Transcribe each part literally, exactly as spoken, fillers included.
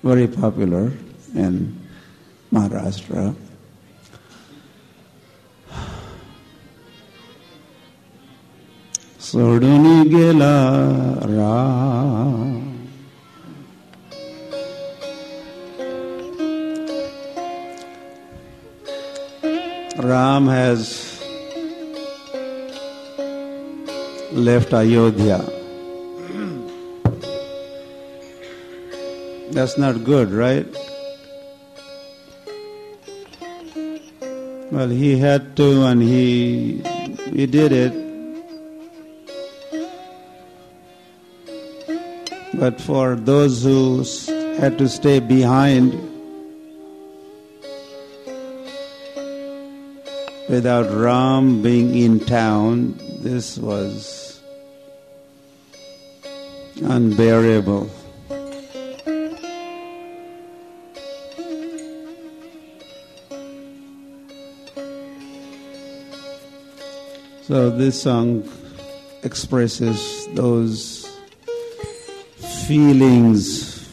very popular in Maharashtra. Soduni gela Ram. Ram has left Ayodhya. That's not good, right? Well, he had to, and he he did it. But for those who had to stay behind without Ram being in town, this was unbearable. So this song expresses those feelings.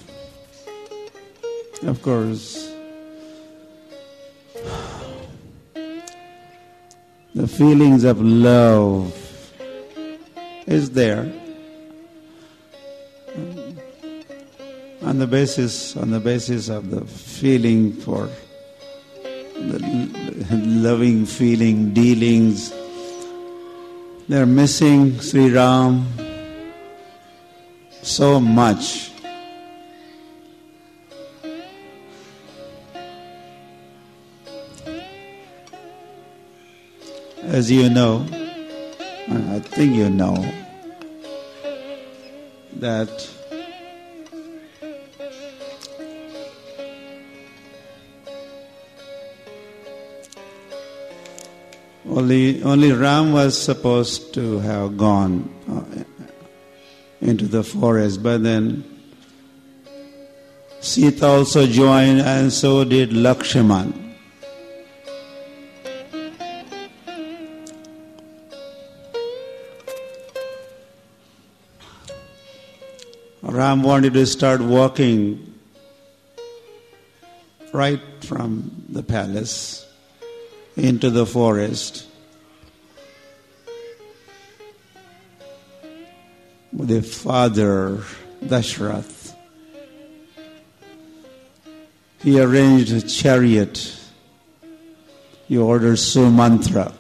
Of course, the feelings of love is there on the basis on the basis of the feeling for the loving feeling dealings. They're missing Sri Ram so much. As you know, I think you know, that only, only Ram was supposed to have gone uh, into the forest, but then Sita also joined, and so did Lakshman. Ram wanted to start walking right from the palace into the forest. The father, Dashrath, he arranged a chariot. He ordered Sumantra.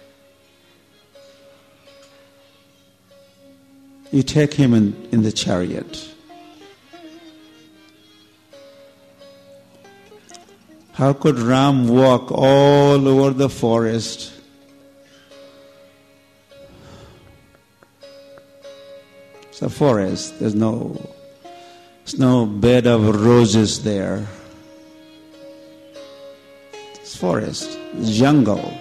You take him in, in the chariot. How could Ram walk all over the forest? It's a forest. There's no, there's no bed of roses there. It's forest. It's jungle.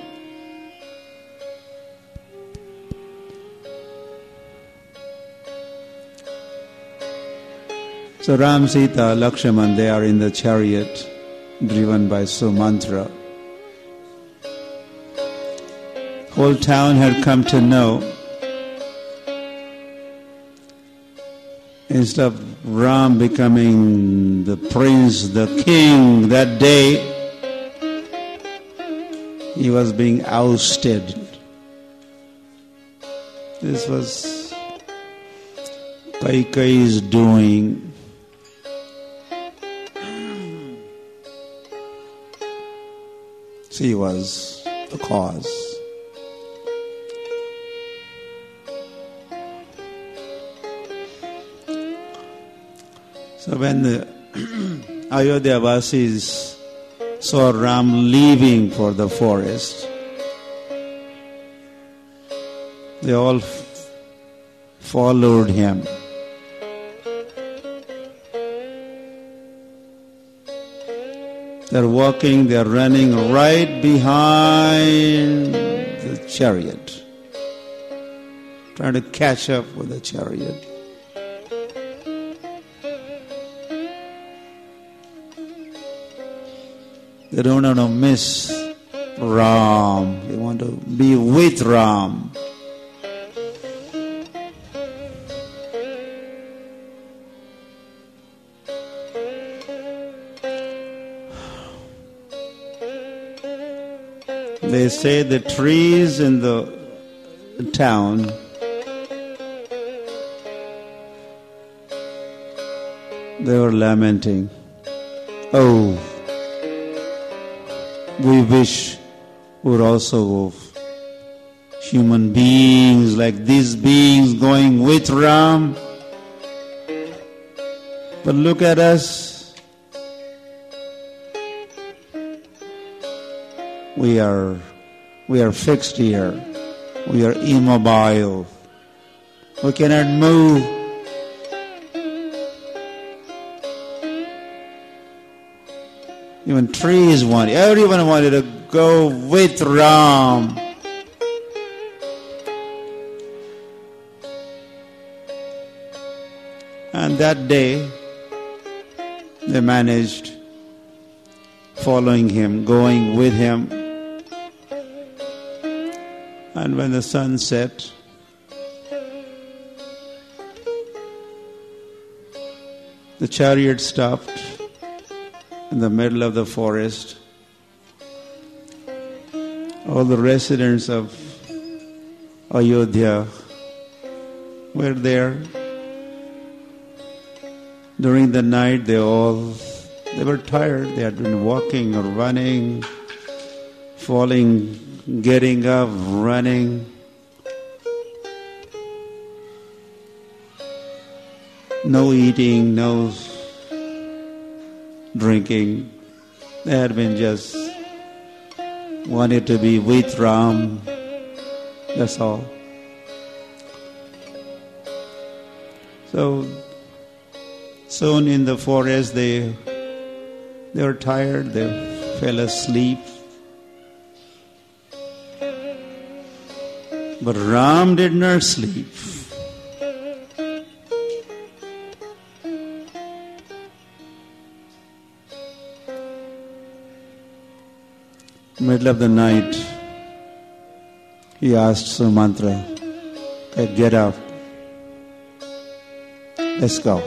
So Ram, Sita, Lakshman, they are in the chariot driven by Sumantra. Whole town had come to know, instead of Ram becoming the prince, the king that day, he was being ousted. This was Kaikeyi's doing. She was the cause. So when the Ayodhya Vasis saw Ram leaving for the forest, they all f- followed him. They're walking, they're running right behind the chariot, trying to catch up with the chariot. They don't want to miss Ram. They want to be with Ram. They say the trees in the town they were lamenting. Oh, we wish we were also human beings like these beings going with Ram. But look at us. We are, we are fixed here. We are immobile. We cannot move. Even trees wanted, everyone wanted to go with Ram. And that day, they managed following him, going with him. And when the sun set, the chariot stopped in the middle of the forest. All the residents of Ayodhya were there. During the night, they all, they were tired. They had been walking or running, falling, getting up, running. No eating, no drinking. They had been just wanted to be with Ram. That's all. So soon in the forest they they were tired, they fell asleep. But Ram did not sleep. Middle of the night, he asked Sumantra, okay, get up. Let's go.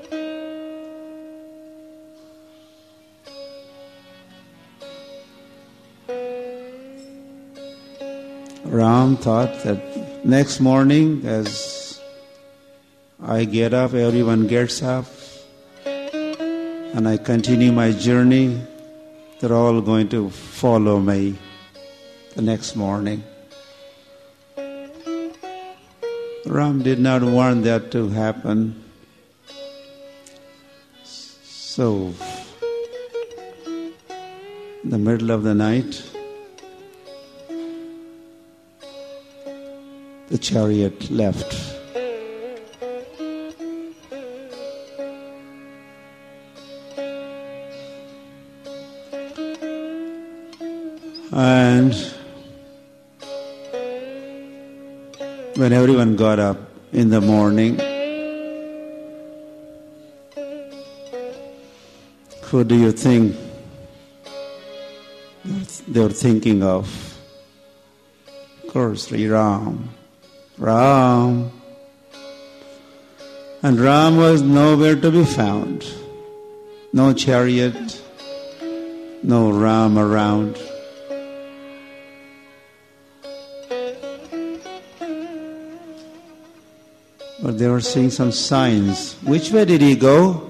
Ram thought that next morning as I get up, everyone gets up, and I continue my journey, they're all going to follow me the next morning. Ram did not want that to happen. So, in the middle of the night, the chariot left. And when everyone got up in the morning, who do you think they were thinking of? Of course, Sri Ram. Ram. And Ram was nowhere to be found. No chariot, no Ram around. But they were seeing some signs. Which way did he go?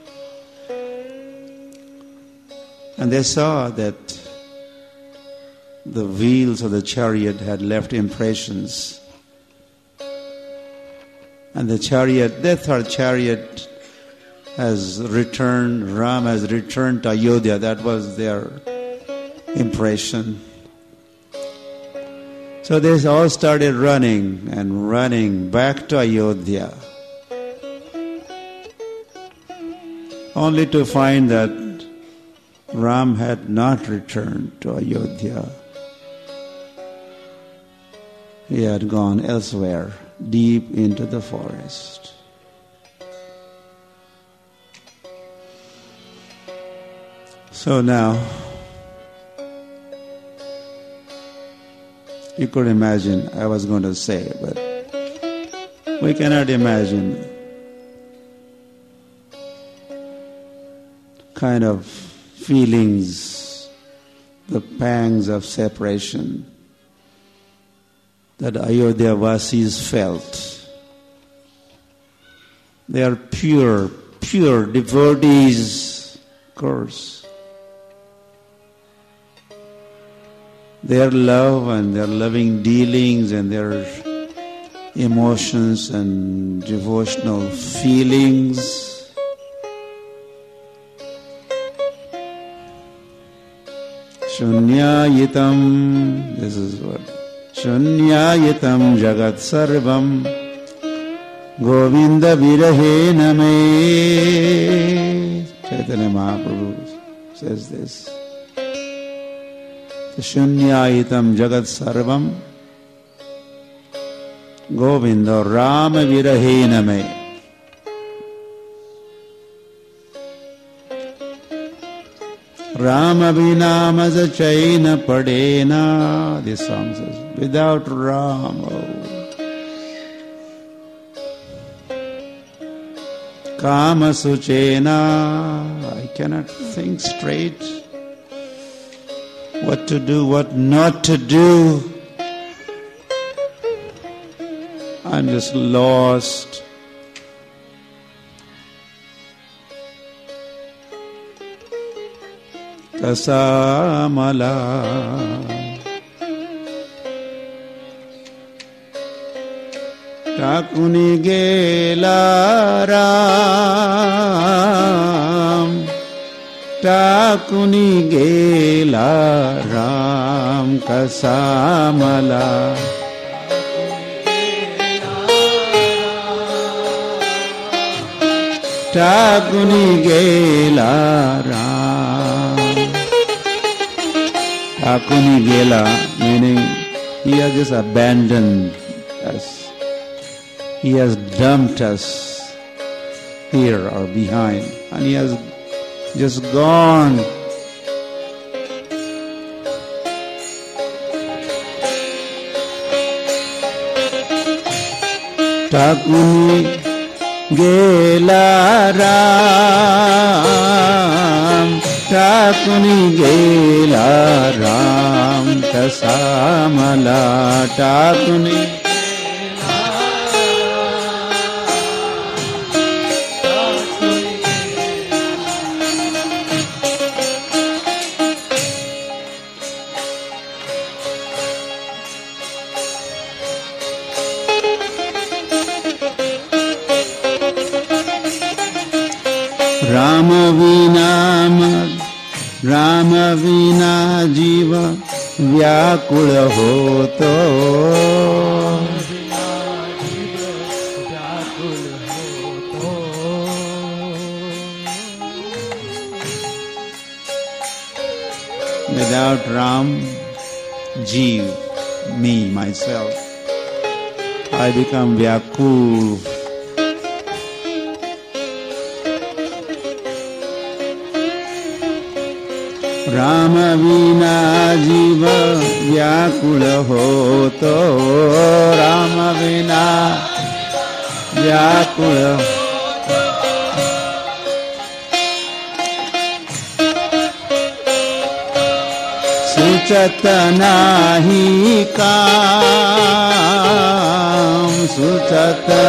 And they saw that the wheels of the chariot had left impressions. And the chariot, they thought chariot has returned, Ram has returned to Ayodhya. That was their impression. So they all started running and running back to Ayodhya, only to find that Ram had not returned to Ayodhya. He had gone elsewhere, deep into the forest. So now, you could imagine, I was going to say, but we cannot imagine kind of feelings the pangs of separation that Ayodhya Vasis felt. They are pure, pure devotees, of course. Their love and their loving dealings and their emotions and devotional feelings Shunyayitam, this is what Shunyayitam Jagat Sarvam Govinda Virahena Me. Chaitanya Mahaprabhu says this. Shunyayitam Jagat Sarvam Govinda Rama Virahena Me. Rama Vinamaza Chaina Padena. This song says, without Rama. Kama Suchena. I cannot think straight. What to do, what not to do. I'm just lost. Kasamala Takuni Gela Ram Takuni Gela Ram Kasamala Takuni Gela Ram. Takuni Gela, meaning he has just abandoned us. He has dumped us here or behind, and he has just gone. Takuni Gela Ram, Takuni Gela Ram, Kasamala Takuni. Rama Vina, Rama Vina Jiva Vyakula Hoto. Without Ram, Jeev, me, myself, I become Vyakul. Rama Vina Jiva Vyakula Hoto. Rama Vina Vyakula. Suchata nahi kam. Suchata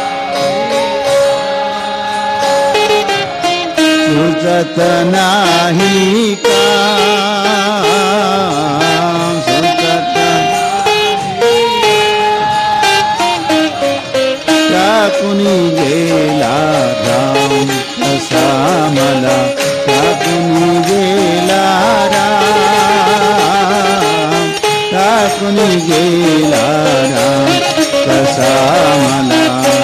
Suchata nahi kam, Suchata Takuni Gela Ram, Kasamala Takuni Gela Ram, Takuni Gela Ram, Kasamala.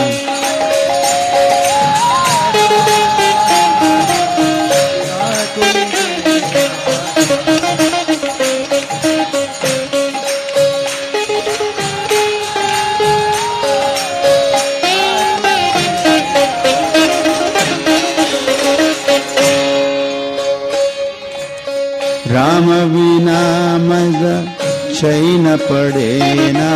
Rama Vina Maza Chaina Padena.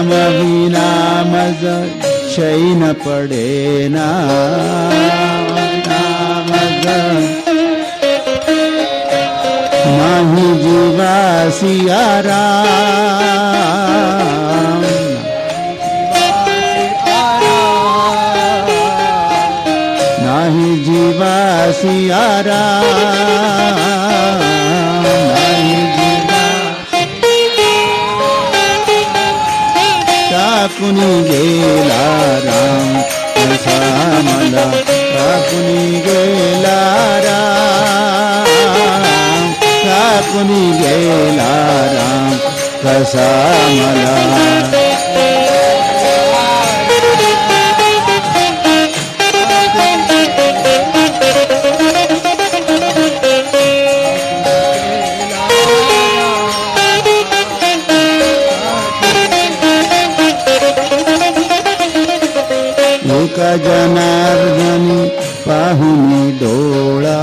Ram विनाम शयन पड़े नाम नाही जीवा सिया राम नाही जीवा सिया राम नाही जीवा टाकुनी गेला राम कसा मला टाकुनी गेला राम टाकुनी गेला राम कसा मला एका जनार्दनी पाहुनी डोळा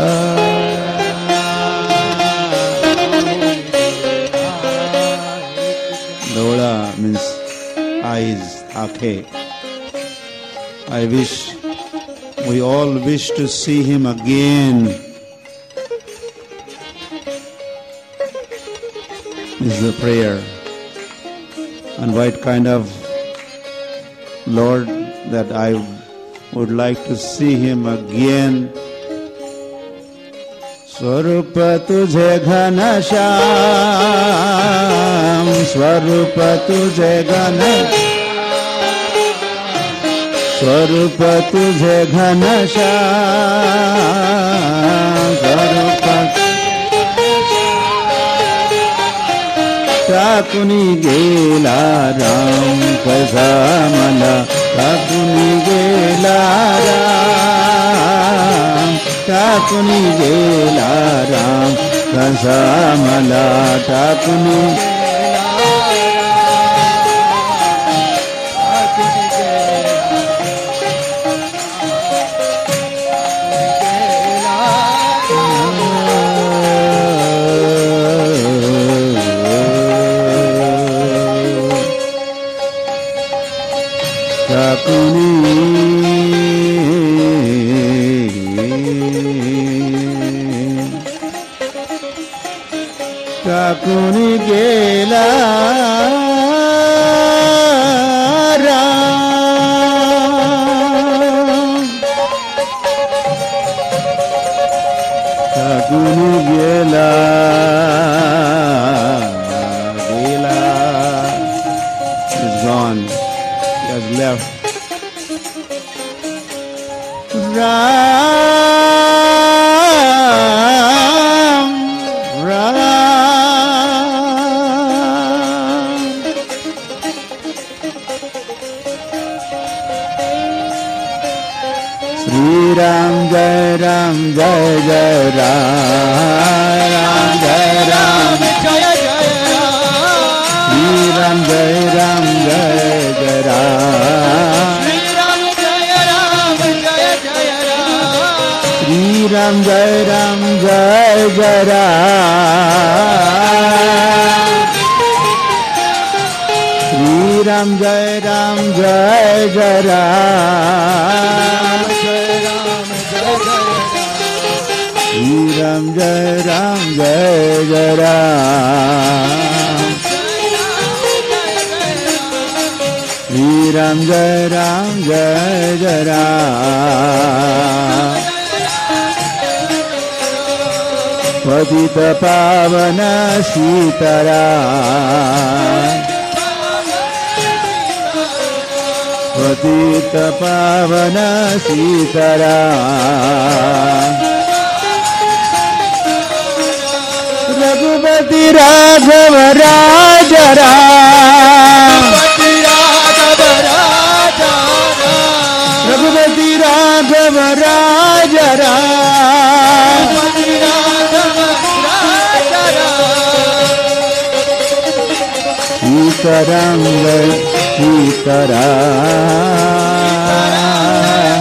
डोळा means eyes, आंखें. I wish, we all wish to see him again. Is the prayer. And what kind of Lord that I would like to see him again. Swarup tujhe ghanashyam, Swarup tujhe ghanashyam, Swarup tujhe ghanashyam, Swarup टाकुनी गेला राम कसा मला टाकुनी गेला राम टाकुनी गेला राम कसा मला टाकुनी टाकुनी गेला राम टाकुनी गेला गेला is gone. He has left. Ram Ram Sri Ram Jai Ram Jai Jai Ram Ram Jai Ram Jai Jai Ram Sri Ram Jai Ram Jai Jai Ram Sri Ram Jai Ram Jai Jai Ram Sri Ram Jai Ram Jai Jai Ram Sri Ram Jai Ram Jai Jai Ram Sri Ram Jai Ram Jai Jai Ram Sri Ram Jai Ram Jai Jai Ram Patita Pavana Sitaram Patita Pavana Sitaram Raghupati Raghav Raja Ram Raghupati Raghav Raja Ram Sitaram Sitaram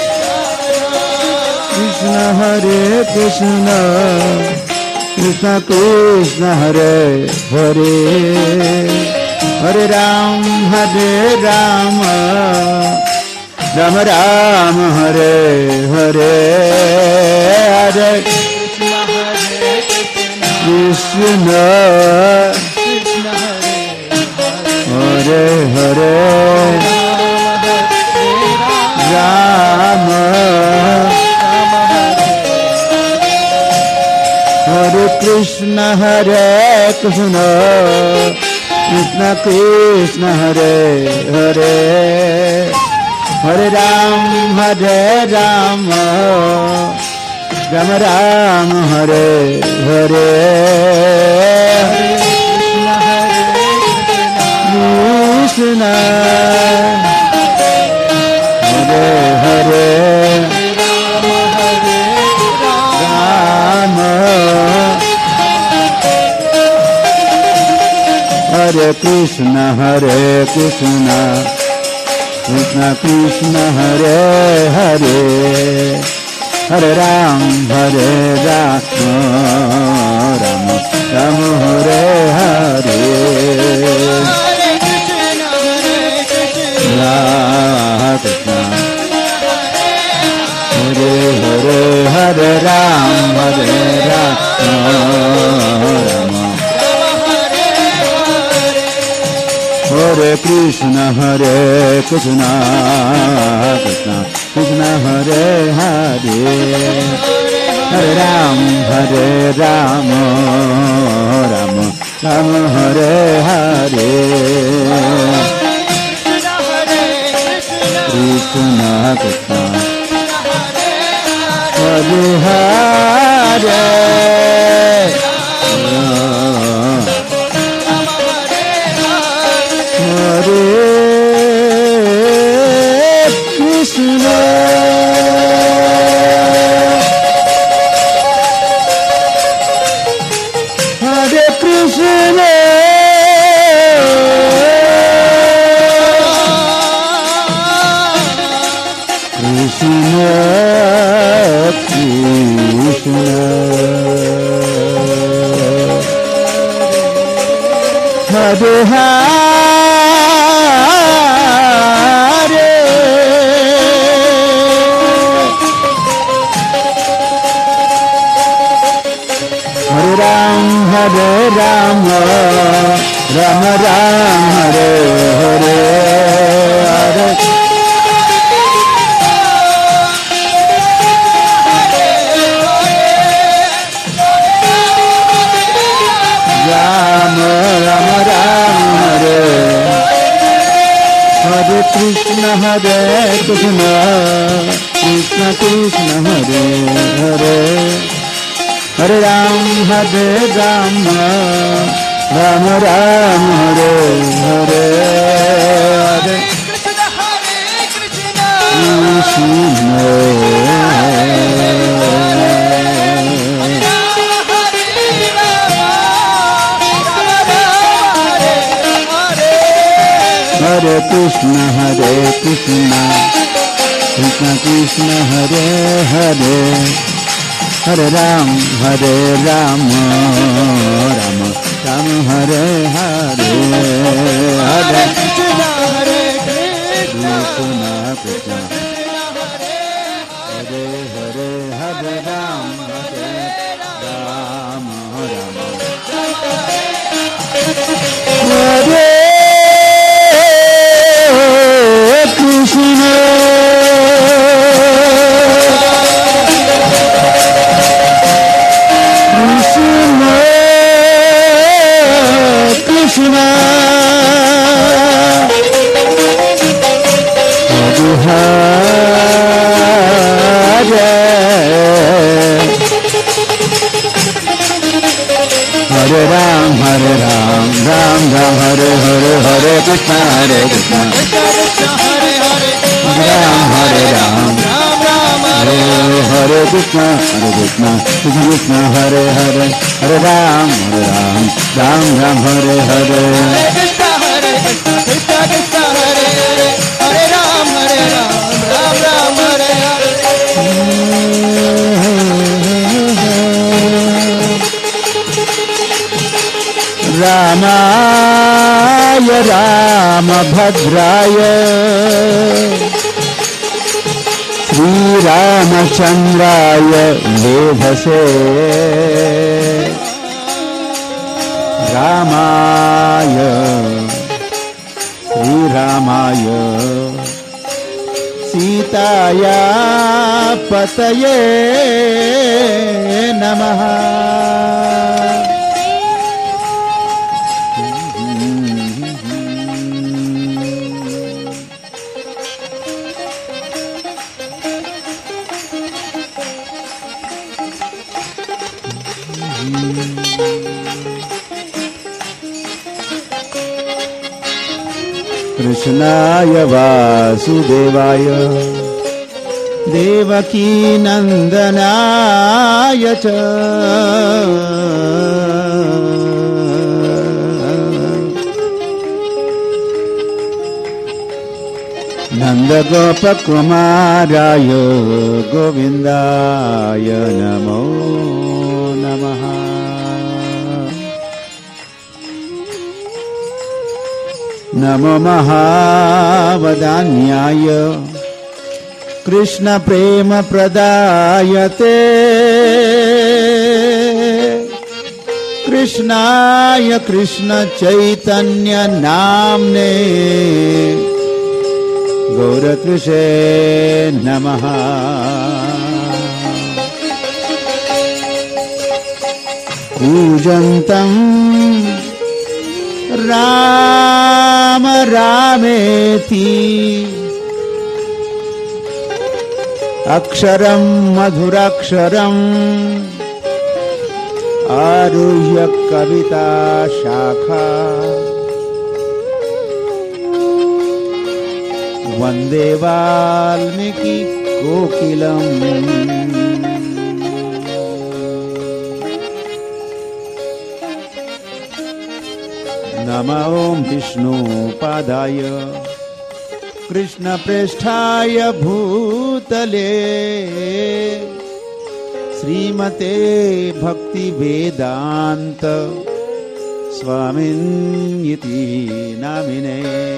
Krishna Hare Krishna Krishna Krishna Hare Hare Hare Ram, Hare Ram, Ram Ram, Hare Hare, Hare Krishna, Hare Hare, Rama, Hare Krishna, Hare Krishna, Krishna Krishna, Hare Hare, Hare Ram, Hare Ram, Ram Ram, Hare Hare, Krishna, Hare Hare, Rama, Hare Krishna, Hare Krishna, Krishna Krishna, Hare Hare, Hare Ram, Hare Rama, Rama Rama, Hare Hare, Krishna, Hare Hare, Hare Ram, Hare Rama, Rama Hare Krishna, Hare Krishna, Krishna Krishna, Hare Hare, Hare Ram, Hare Rama, Rama Rama, Hare Hare, Krishna Krishna, Hare Hare, Hare Krishna, Hare Krishna, Krishna Krishna, Hare Hare, Hare Ram, Hare Rama, Rama Ram, Hare Hare, Hare Rama, Rama Ram, Hare Hare Krishna, Hare Krishna, Krishna Krishna, Hare Hare, Hare Ram, Hare Rama, Rama Ram, Hare Hare, Hare Krishna, Hare Krishna, Krishna Hare Krishna, Hare Krishna, Krishna Krishna, Hare Hare, Hare Ram, Hare Rama, Rama Rama, Hare Hare, Hare Krishna, Hare Krishna, Krishna Hare Hare, Hare Ram, Hare Rama, Rama Hare Krishna, Krishna Krishna, Hare Ram, Hare Ram, Ram Ram, Hare Hare, Hare Krishna, Hare Krishna, Hare Ram, Hare Ram, Hare Hare Krishna, Hare Krishna, Krishna Krishna, Hare Hare, Hare Ram, Hare Ram, Ram Ram, Hare Hare, Krishna Hare Krishna, Krishna Krishna, Hare Hare, Hare Ram, Hare Ram, Ram Ram, Hare Hare. Ramaya रामभद्राय श्रीरामचन्द्राय वेधसे रामाय श्रीरामाय सीताया पतये नमः। कृष्णाय वासुदेवाय देवकी नंदनाय च नंदगोपकुमाराय गोविन्दाय नमो नमः। नमो महावदान्याय कृष्ण प्रेम प्रदायते कृष्णाय कृष्ण चैतन्य नाम्ने गौरतृषे नमः। कूजन्तं राम रामेति अक्षरं मधुराक्षरं आरुह्य कविता शाखा वंदे वाल्मीकि कोकिलम्। नमो विष्णुपादाय कृष्णप्रेष्ठाय भूतले श्रीमते भक्तिवेदान्त स्वामिन्निति नामिने।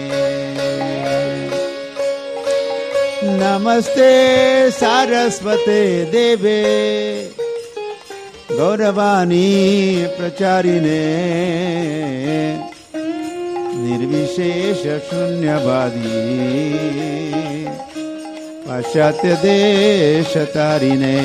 नमस्ते सारस्वते देवे गौरवाणी प्रचारिणे निर्विशेष शून्यवादी पाश्चात्य देश तारिणे।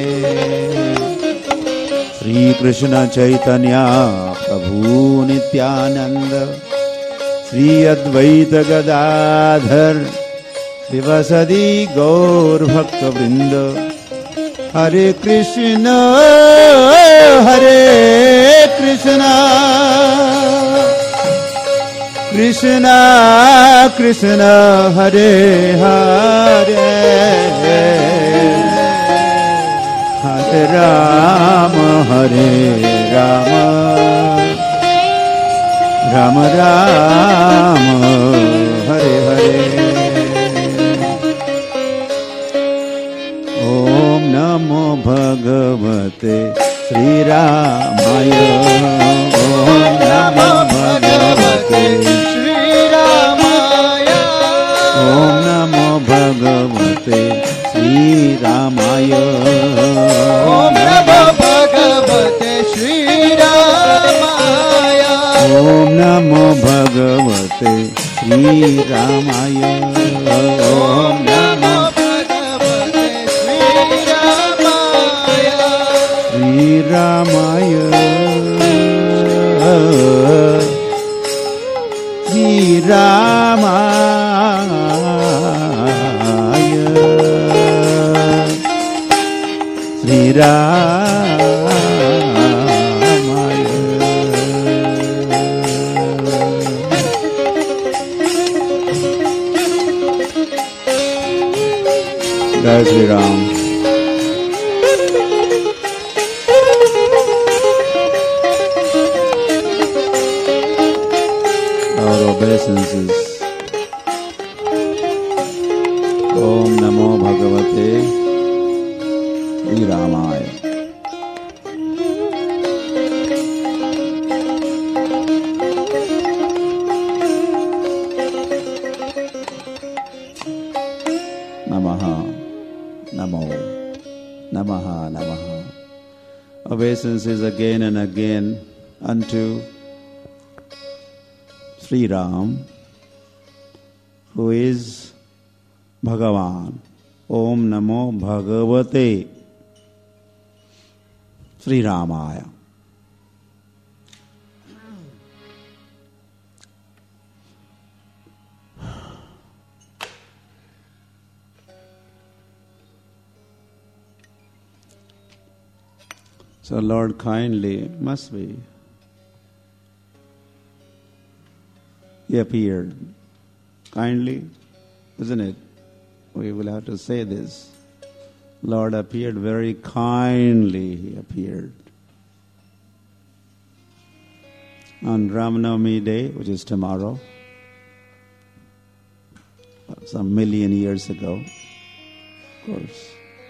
श्री कृष्ण चैतन्य प्रभु नित्यानंद श्री अद्वैत गदाधर शिवसदि गौर भक्त वृंद। हरे कृष्ण हरे कृष्ण कृष्ण कृष्ण हरे हरे हरे राम हरे राम राम राम हरे हरे। ओम नमो भगवते श्री रामाय। ओम नमो भगवते श्री रामाय। ओम नमो भगवते श्री रामाय। ओम नमो भगवते श्री रामाय। ओम नमो भगवते श्री रामाय। ओम नमो श्री रामाय श्री रामाय श्री रामाय। जय Shri Ram. obeisances. Om Namo Bhagavate Sri Ramaya. obeisances again and again unto Sri Ram, who is Bhagavan. Om Namo Bhagavate Sri Ramaya. So Lord kindly, must be, He appeared kindly, isn't it? We will have to say this. Lord appeared very kindly, He appeared. On Ram Navami Day, which is tomorrow, some million years ago, of course.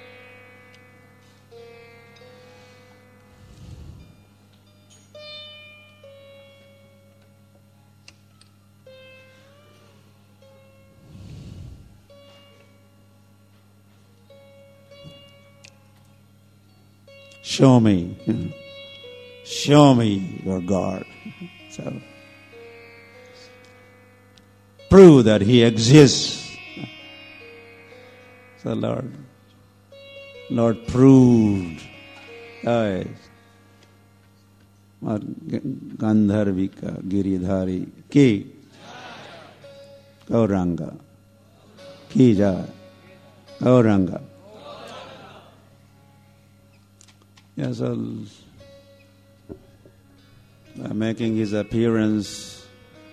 Show me, show me your God. So, prove that He exists. So Lord, Lord proved. Oh, Gandharvika Giridhari Ki Gauranga Ki Jai Gauranga. Yes, yeah, so by making His appearance,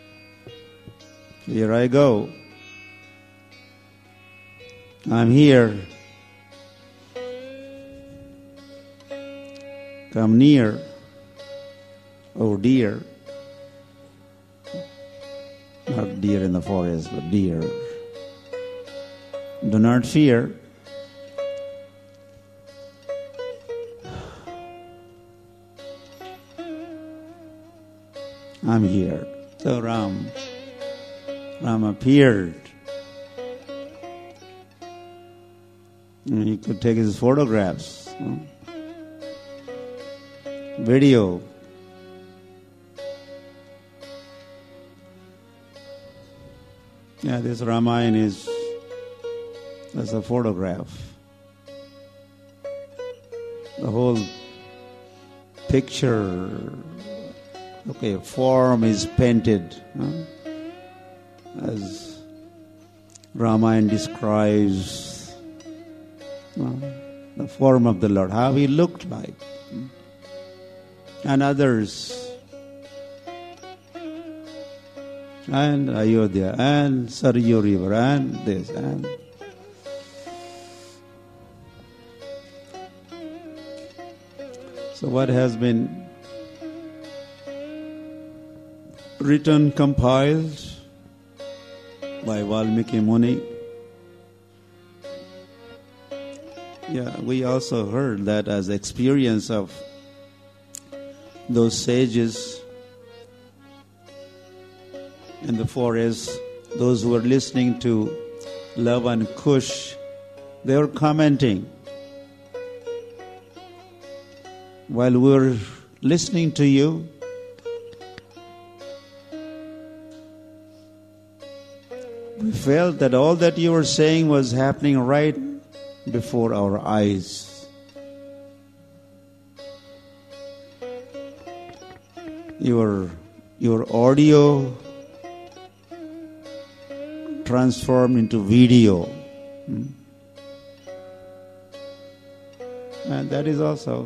here I go. I'm here. Come near, oh dear. Not deer in the forest, but deer. Do not fear. I'm here. So Ram, Ram appeared. And he could take his photographs, huh? Video. Yeah, this Ramayana is as a photograph. The whole picture, okay, form is painted, huh? As Ramayana describes uh, the form of the Lord, how He looked like, and others, and Ayodhya, and Saryu River, and this, and so what has been written, compiled by Valmiki Muni. Yeah, we also heard that as experience of those sages in the forest, those who were listening to Lava and Kush, they were commenting. While we were listening to you, we felt that all that you were saying was happening right before our eyes. Your, your audio transformed into video. Hmm? And that is also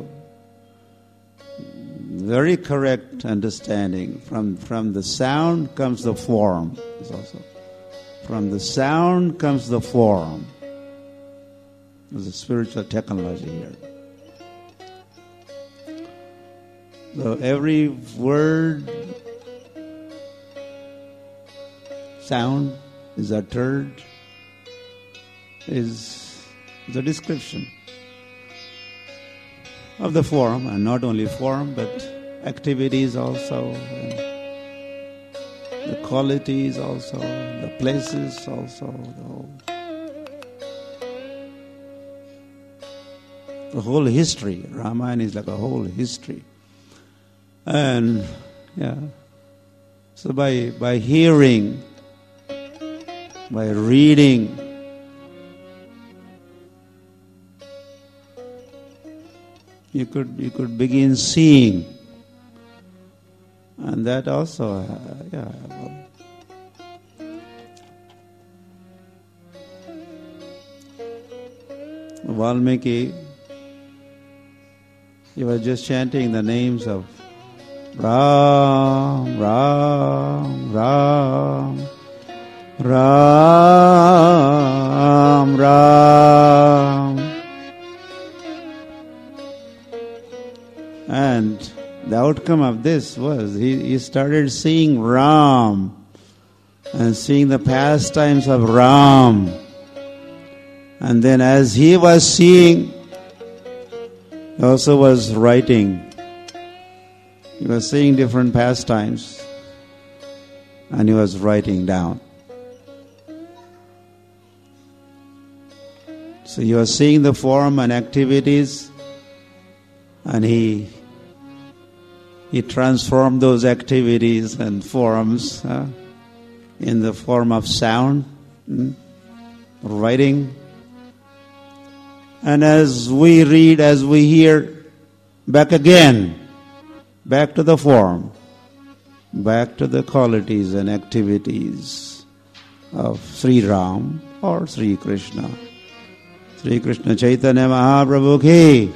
very correct understanding. From, from the sound comes the form. It's also From the sound comes the form. There's a spiritual technology here. So every word, sound is uttered, is the description of the form, and not only form, but activities also, and the qualities also, the places also, the whole. The whole history. Ramayana is like a whole history. And, yeah. So by, by hearing, by reading, you could, you could begin seeing. And that also, uh, yeah. Valmiki, he was just chanting the names of Ram, Ram, Ram, Ram, Ram. And the outcome of this was he, he started seeing Ram and seeing the pastimes of Ram. And then as he was seeing, he also was writing. He was seeing different pastimes and he was writing down. So he was seeing the form and activities, and he he transformed those activities and forms uh, in the form of sound, mm, writing. And as we read, as we hear, back again, back to the form, back to the qualities and activities of Sri Ram or Sri Krishna. Sri Krishna Chaitanya Mahaprabhu ki.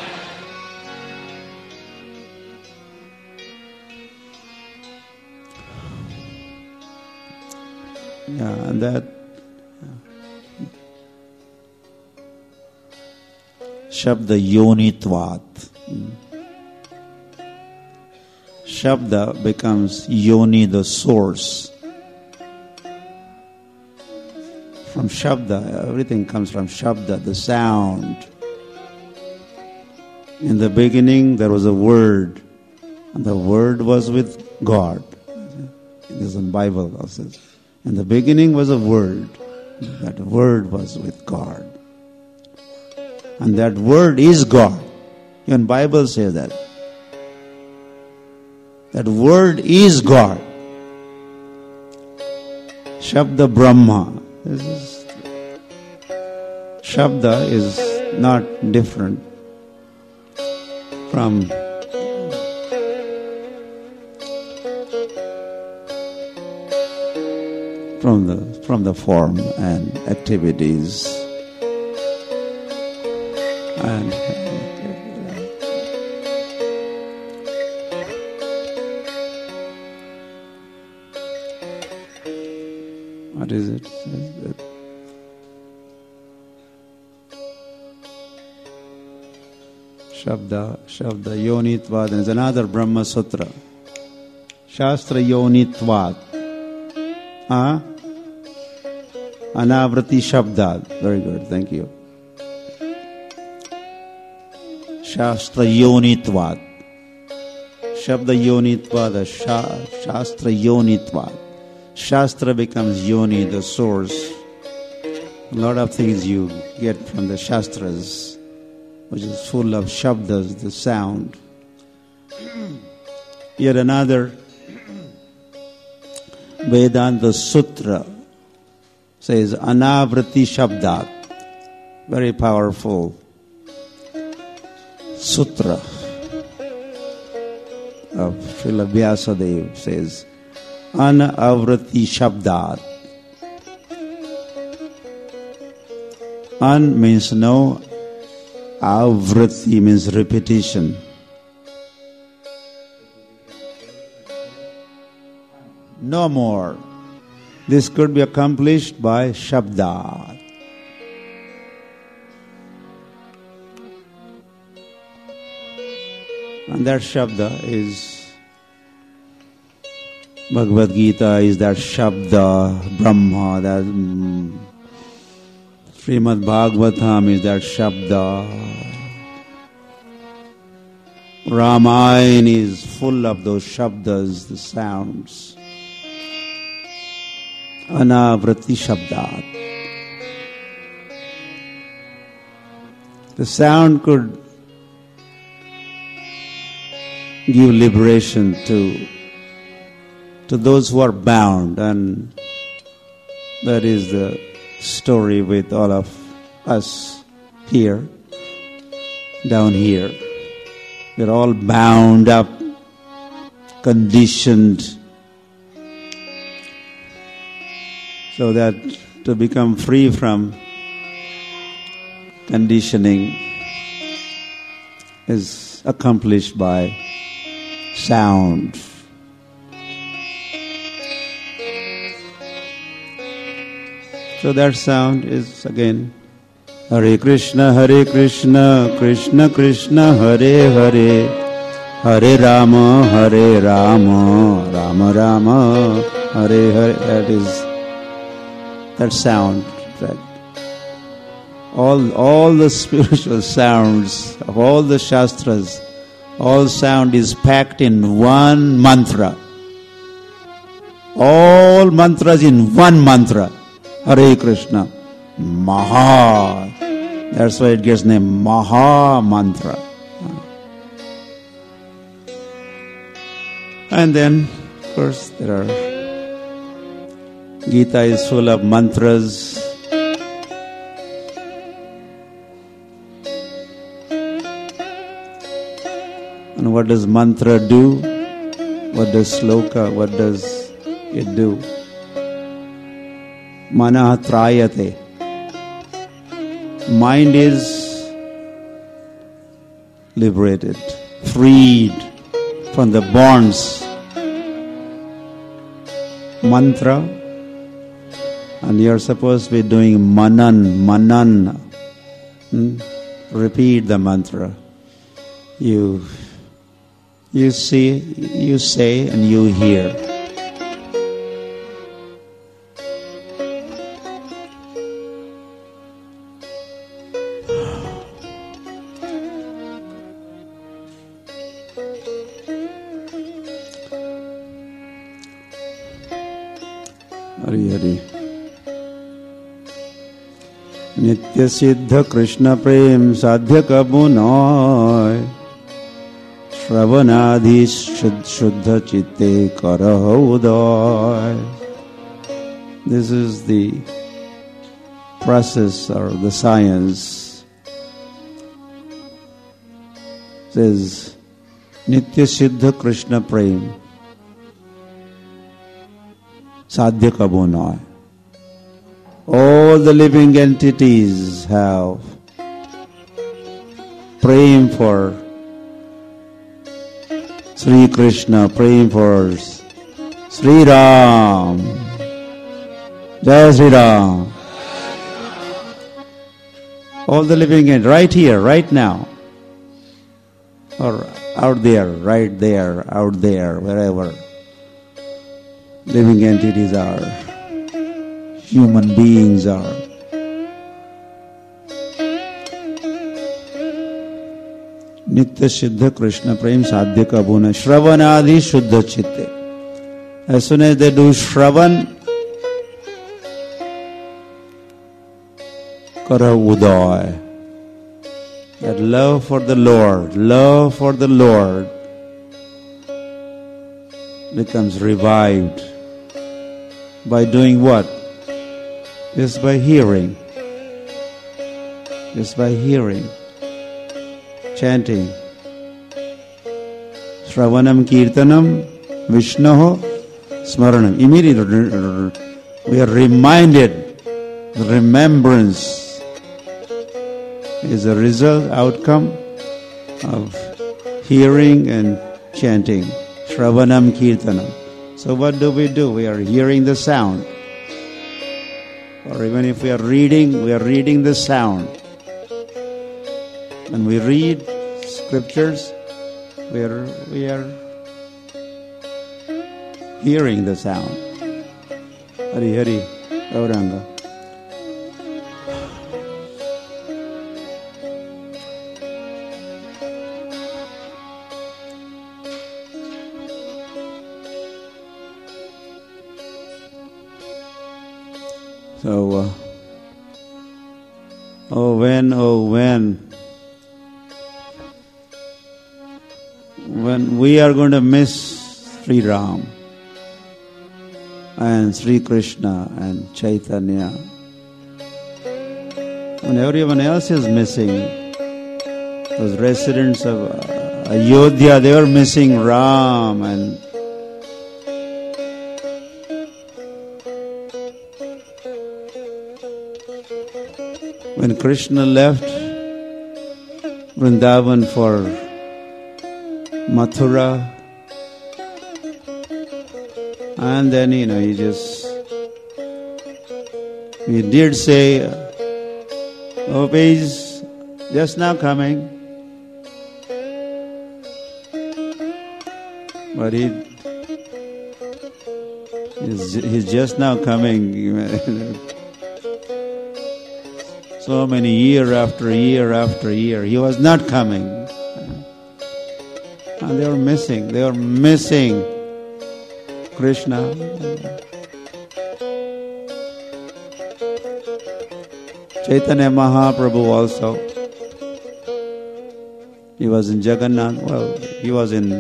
Yeah, and that Shabda Yonitvat. Shabda becomes Yoni, the source. From Shabda, everything comes from Shabda, the sound. In the beginning there was a word, and the word was with God. This is in the Bible also. In the beginning was a word. That word was with God. And that word is God. Even Bible says that. That word is God. Shabda Brahma. This is, Shabda is not different from from the from the form and activities. And what is it? Shabda, Shabda Yonitvad. There's another Brahma Sutra. Shastra Yonitvad. Huh? Anavrati Shabda. Very good, thank you. Shastra Yonitvad. Shabda Yonitvad, Shastra Yonitvad. Shastra becomes Yoni, the source. A lot of things you get from the Shastras, which is full of Shabdas, the sound. Yet another Vedanta Sutra says Anavrati Shabdat. Very powerful Sutra of Srila Vyasadeva says Anavrati Shabdat. An means no, Avrati means repetition. No more. This could be accomplished by Shabda. And that Shabda is Bhagavad Gita, is that Shabda, Brahma, that mm, Srimad Bhagavatam is that Shabda. Ramayana is full of those Shabdas, the sounds. Anavrati Shabdat. The sound could give liberation to, to those who are bound, and that is the story with all of us here, down here. We're all bound up, conditioned, so that to become free from conditioning is accomplished by sound. So that sound is again Hare Krishna, Hare Krishna, Krishna Krishna, Hare Hare, Hare Rama, Hare Rama, Rama Rama, Hare Hare. That is that sound. That all all the spiritual sounds of all the shastras, all sound is packed in one mantra. All mantras in one mantra. Hare Krishna. Maha. That's why it gets named Maha Mantra. And then, of course, there are Gita is full of mantras. And what does mantra do? What does sloka, what does it do? Manah trayate. Mind is liberated, freed from the bonds. Mantra, and you are supposed to be doing manan, manan. Hmm? Repeat the mantra. You, you see, you say, and you hear. नित्य सिद्ध कृष्ण प्रेम साध्य कबू नॉय श्रवणाधि शुद्ध चित्ते करह उदय. This is the process or the science. It says Nitya Siddha Krishna Prem Sadhya Kabo Noy. All the living entities have praying for Sri Krishna, praying for Sri Ram. Jai Sri Ram. All the living entities, right here, right now. Or out there, right there, out there, wherever living entities are. Human beings are. Nitya Siddha Krishna Prem Sadhya Kabuna Shravanadi Shuddha Chitte. As soon as they do Shravan, Kara Uday. That love for the Lord, love for the Lord becomes revived. By doing what? Just by hearing. Just by hearing. Chanting. Shravanam Kirtanam Vishnaho Smaranam. Immediately we are reminded. The remembrance is a result, outcome of hearing and chanting. Shravanam Kirtanam. So what do we do? We are hearing the sound. Or even if we are reading, we are reading the sound. When we read scriptures, we are, we are hearing the sound. Hari Hari Gauranga. So, uh, oh when, oh when Even we are going to miss Sri Ram and Sri Krishna and Chaitanya. When everyone else is missing, those residents of Ayodhya, they were missing Ram and when Krishna left Vrindavan for Mathura, and then, you know, he just, he did say, oh, he's just now coming. But he, he's, he's just now coming. So many year after year after year, he was not coming. And they were missing, they were missing Krishna. Chaitanya Mahaprabhu also. He was in Jagannath, well, he was in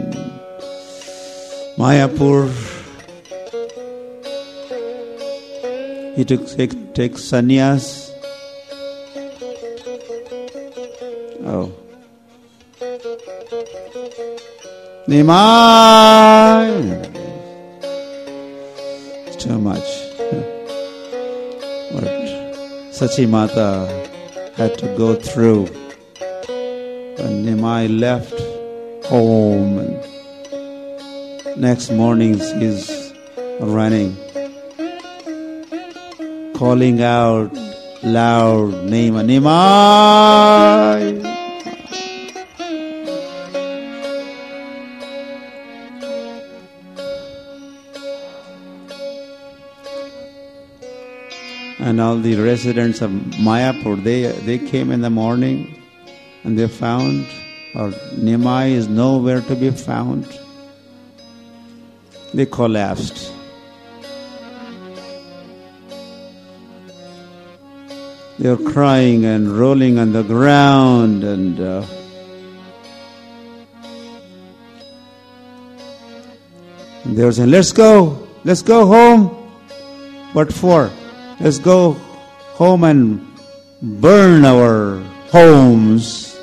Mayapur. He took take, take sannyas. Oh. Nimai! It's too much. But Sachi Mata had to go through. When Nimai left home, and next morning he's running, calling out loud, Nima, Nimai! And all the residents of Mayapur, they, they came in the morning and they found, or Nimai is nowhere to be found. They collapsed. They were crying and rolling on the ground, and uh, they were saying, let's go, let's go home. What for? Let's go home and burn our homes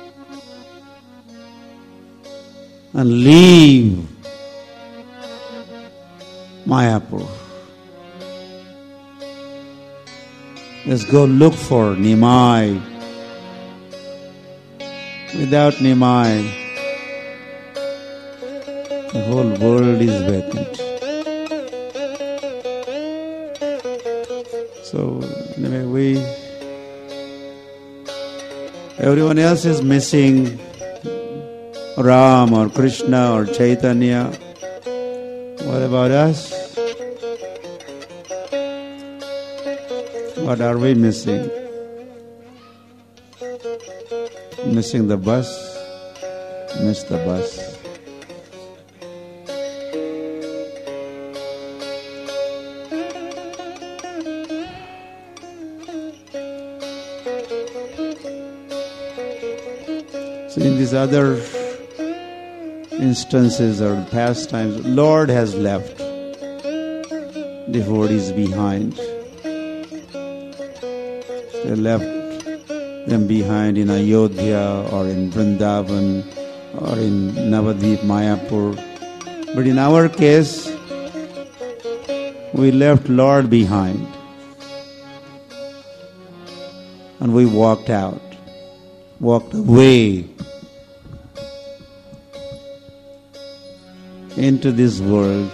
and leave Mayapur. Let's go look for Nimai. Without Nimai, the whole world is vacant. So, anyway, we, everyone else is missing Ram or Krishna or Chaitanya. What about us? What are we missing? Missing the bus? Miss the bus. So in these other instances or pastimes, Lord has left devotees behind. They left them behind in Ayodhya or in Vrindavan or in Navadvip, Mayapur. But in our case, we left Lord behind. And we walked out, walked away into this world.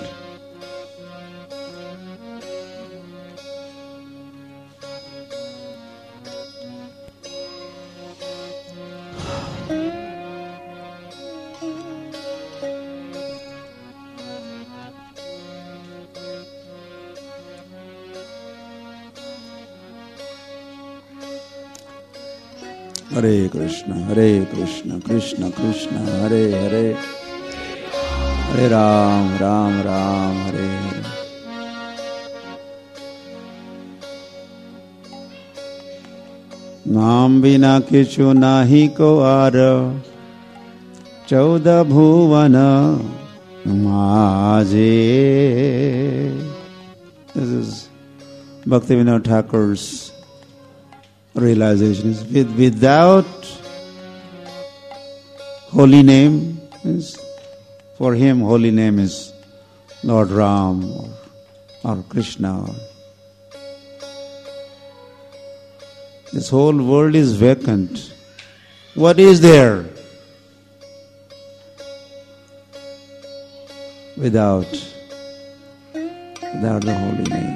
Hare Krishna, Hare Krishna, Krishna Krishna, Hare Hare, Hare Ram, Ram Ram, Hare Hare. Naam bina kichu nahi ko aar, Chauda bhuvana maje. This is Bhaktivinoda Thakur's realization. Is with, without holy name, is for him holy name is Lord Ram or, or Krishna. This whole world is vacant. What is there without without the holy name?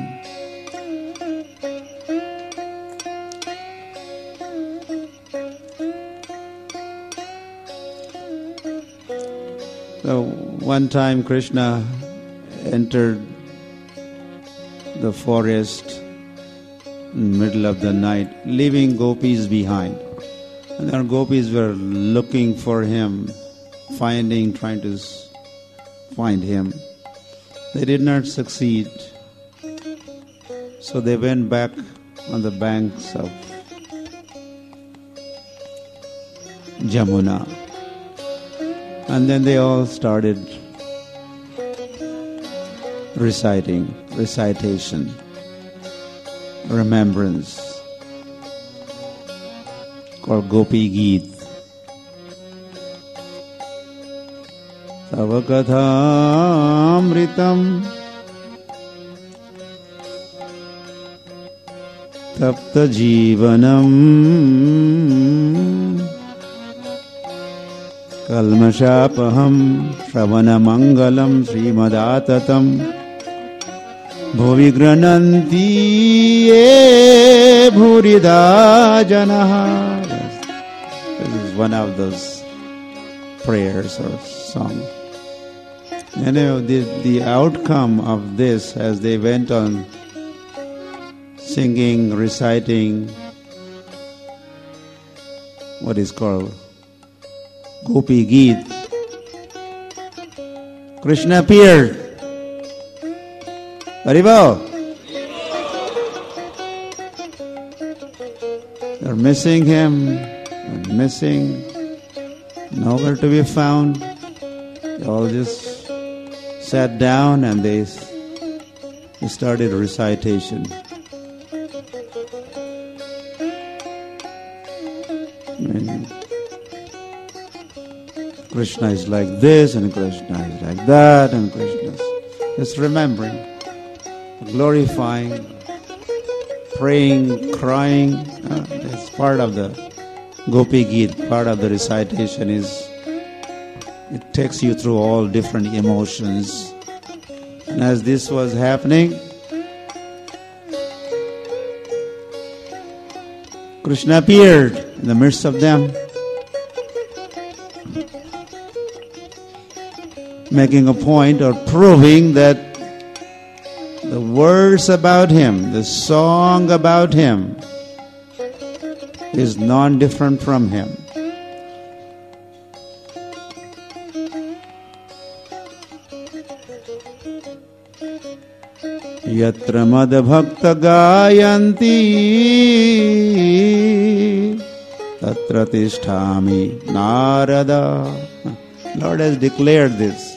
So one time Krishna entered the forest in the middle of the night, leaving gopis behind. And our gopis were looking for him, finding, trying to find him. They did not succeed. So they went back on the banks of Jamuna. And then they all started reciting, recitation, remembrance, called Gopi Geet. Tava kathamritam tapta jivanam kalmashapaham shravana mangalam srimadaatatam bhuvi grananti ye bhurida janaha. This is one of those prayers or songs. And you know, the, the outcome of this, as they went on singing, reciting what is called Gopi Geet, Krishna appeared. Haribol. They're missing him, they're missing, nowhere to be found. They all just sat down and they, they started recitation. And Krishna is like this, and Krishna is like that, and Krishna is just remembering, glorifying, praying, crying. Uh, that's part of the Gopi Geet, part of the recitation is it takes you through all different emotions. And as this was happening, Krishna appeared in the midst of them, making a point or proving that the words about him, the song about him, is non-different from him. Yatra madbhakta gayanti tatra tisthami narada. Lord has declared this.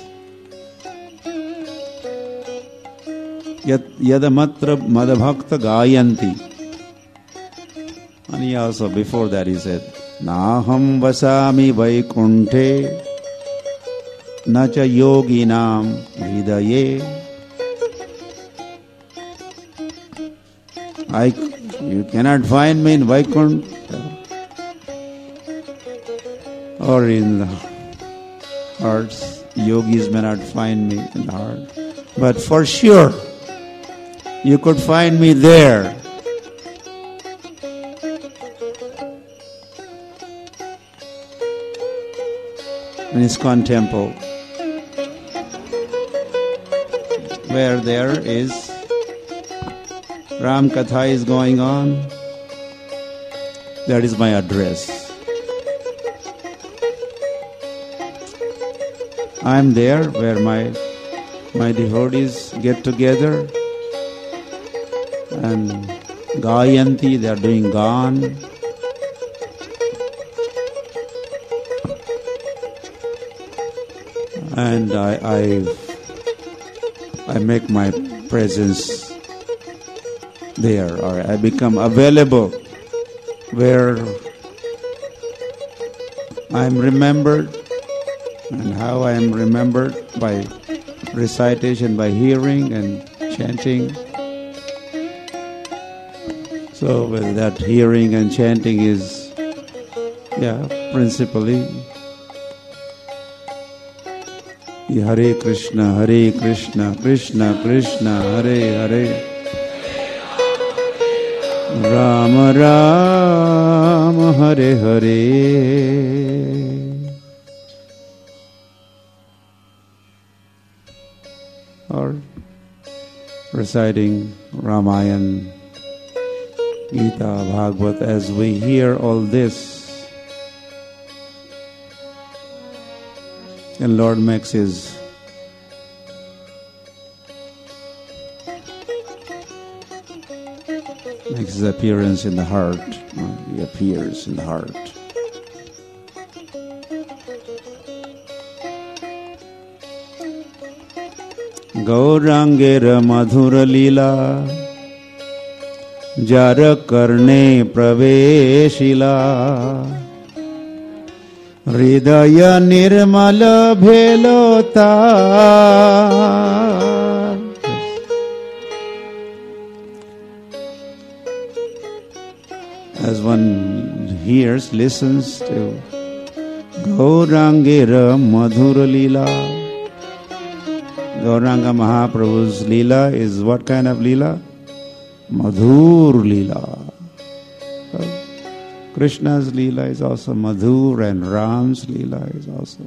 Yadamatra madbhakta gayanti. And he also, before that he said, Naham vasami vaikunthe nacha yoginam hridaye. I, you cannot find me in Vaikuntha or in the hearts. Yogis may not find me in the heart. But for sure, you could find me there. In ISKCON temple, where there is Ram Katha is going on, that is my address. I am there where my my devotees get together and Gayanti, they are doing Gan. and I, I, I make my presence there, or I become available where I am remembered. And how I am remembered? By recitation, by hearing and chanting. So well, that hearing and chanting is, yeah, principally Hare Krishna, Hare Krishna, Krishna Krishna, Hare Hare, Rama Rama, Hare Hare. Or reciting Ramayana, Gita, Bhagavad, as we hear all this, and Lord makes his makes his appearance in the heart. He appears in the heart. Gaurangera madhura lila, jara karne praveshila, hridaya nirmala bhelota. As one hears, listens to Gaurangera madhura lila, Gauranga Mahaprabhu's Leela is what kind of Leela? Madhur Leela. Krishna's Leela is also Madhur, and Ram's Leela is also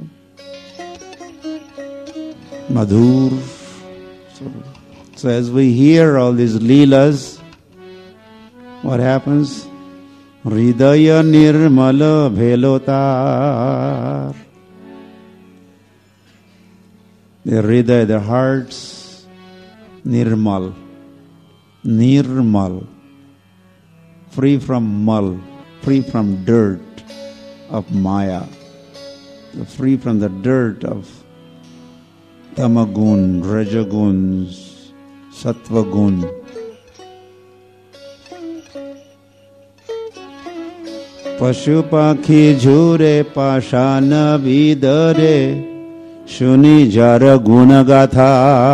Madhur. So, so as we hear all these Leelas, what happens? Hridaya nirmala bhelotar. Their hridaya, their hearts, nirmal, nirmal, free from mal, free from dirt of maya, free from the dirt of tamagun, rajagun, sattvagun. Pashupakhi jhure pashana vidare, Shuni jara gunagatha.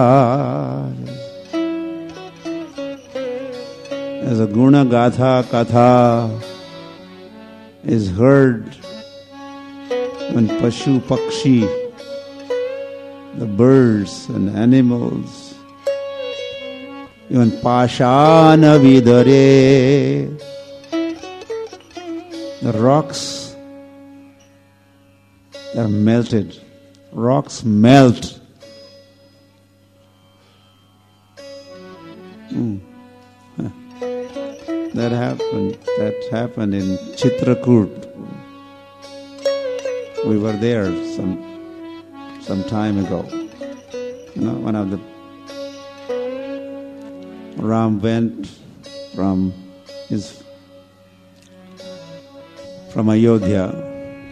As a gunagatha katha is heard when Pashu Pakshi, the birds and animals, even Pashana vidare, the rocks are melted. Rocks melt. Mm. Huh. That happened. That happened in Chitrakoot. We were there some some time ago. You know, one of the Ram went from his from Ayodhya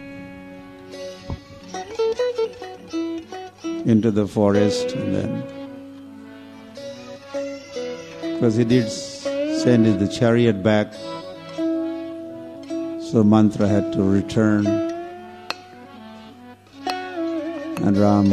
into the forest, and then because he did send the chariot back, so Mantra had to return, and Ram,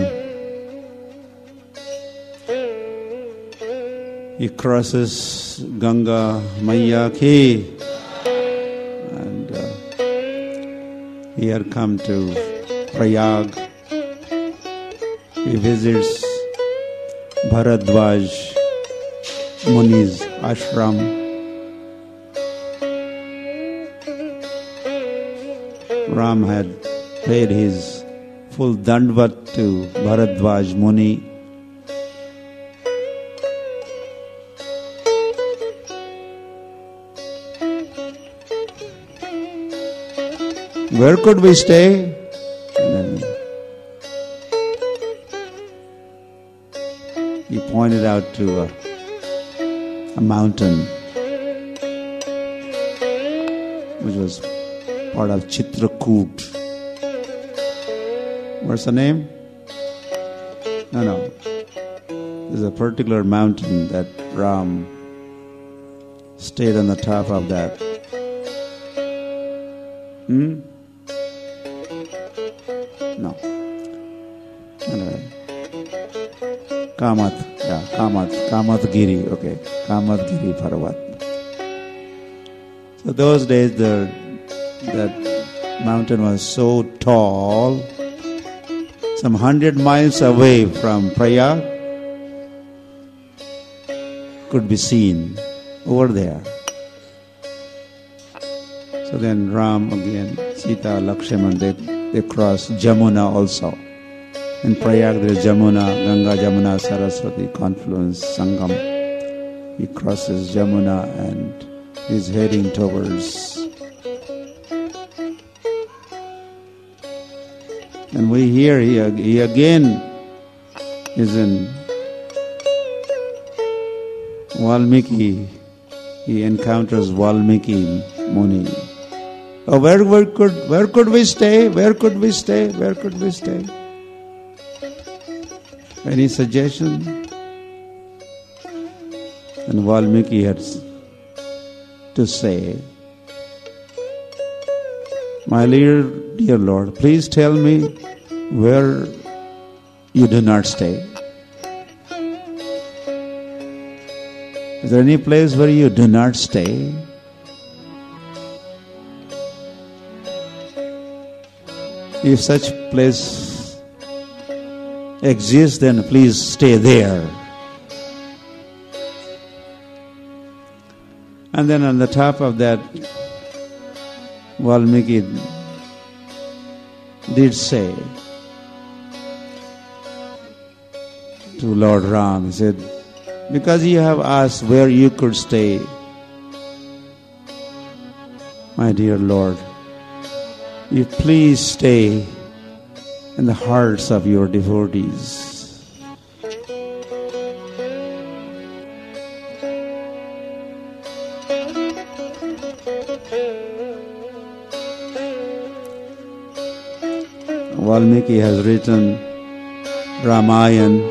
he crosses Ganga Maiya ki, and uh, he had come to Prayag. He visits Bharadwaj Muni's ashram. Ram had paid his full dandvat to Bharadwaj Muni. Where could we stay? And then he pointed out to a, a mountain which was part of Chitrakoot. What's the name? No, no. There's a particular mountain that Ram stayed on the top of that. Hmm? No. No. Kamath. Yeah, Kamath. Kamath Giri. Okay. Kamath Giri Parvat. So those days the that mountain was so tall, some hundred miles away from Prayag, could be seen over there. So then Ram again, Sita, Lakshman, they, they cross Jamuna also. In Prayag there is Jamuna, Ganga, Jamuna, Saraswati, confluence, Sangam. He crosses Jamuna and is heading towards. And we hear he, he again is in Valmiki. He encounters Valmiki Muni. Oh, where, where could where could we stay? Where could we stay? Where could we stay? Any suggestion? And Valmiki had to say, my dear, dear Lord, please tell me where you do not stay. Is there any place where you do not stay? If such place exists, then please stay there. And then on the top of that, Valmiki did say to Lord Ram, he said, because you have asked where you could stay, my dear Lord, you please stay in the hearts of your devotees. Valmiki has written Ramayana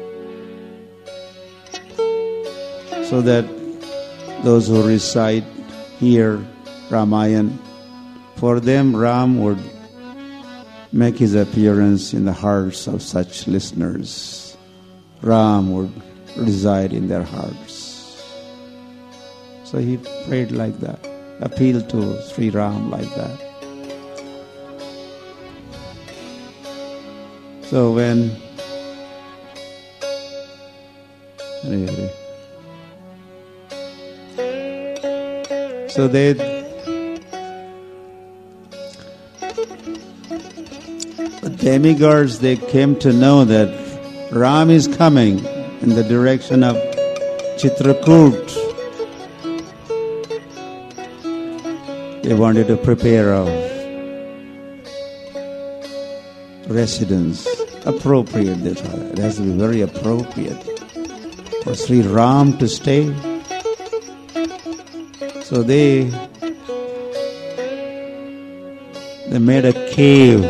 so that those who recite here Ramayana, for them Ram would make his appearance in the hearts of such listeners. Ram would reside in their hearts. So he prayed like that, appealed to Sri Ram like that. So when really, so they the demigods, they came to know that Ram is coming in the direction of Chitrakoot. They wanted to prepare a residence. Appropriate, they thought. It has to be very appropriate for Sri Ram to stay. So they they made a cave.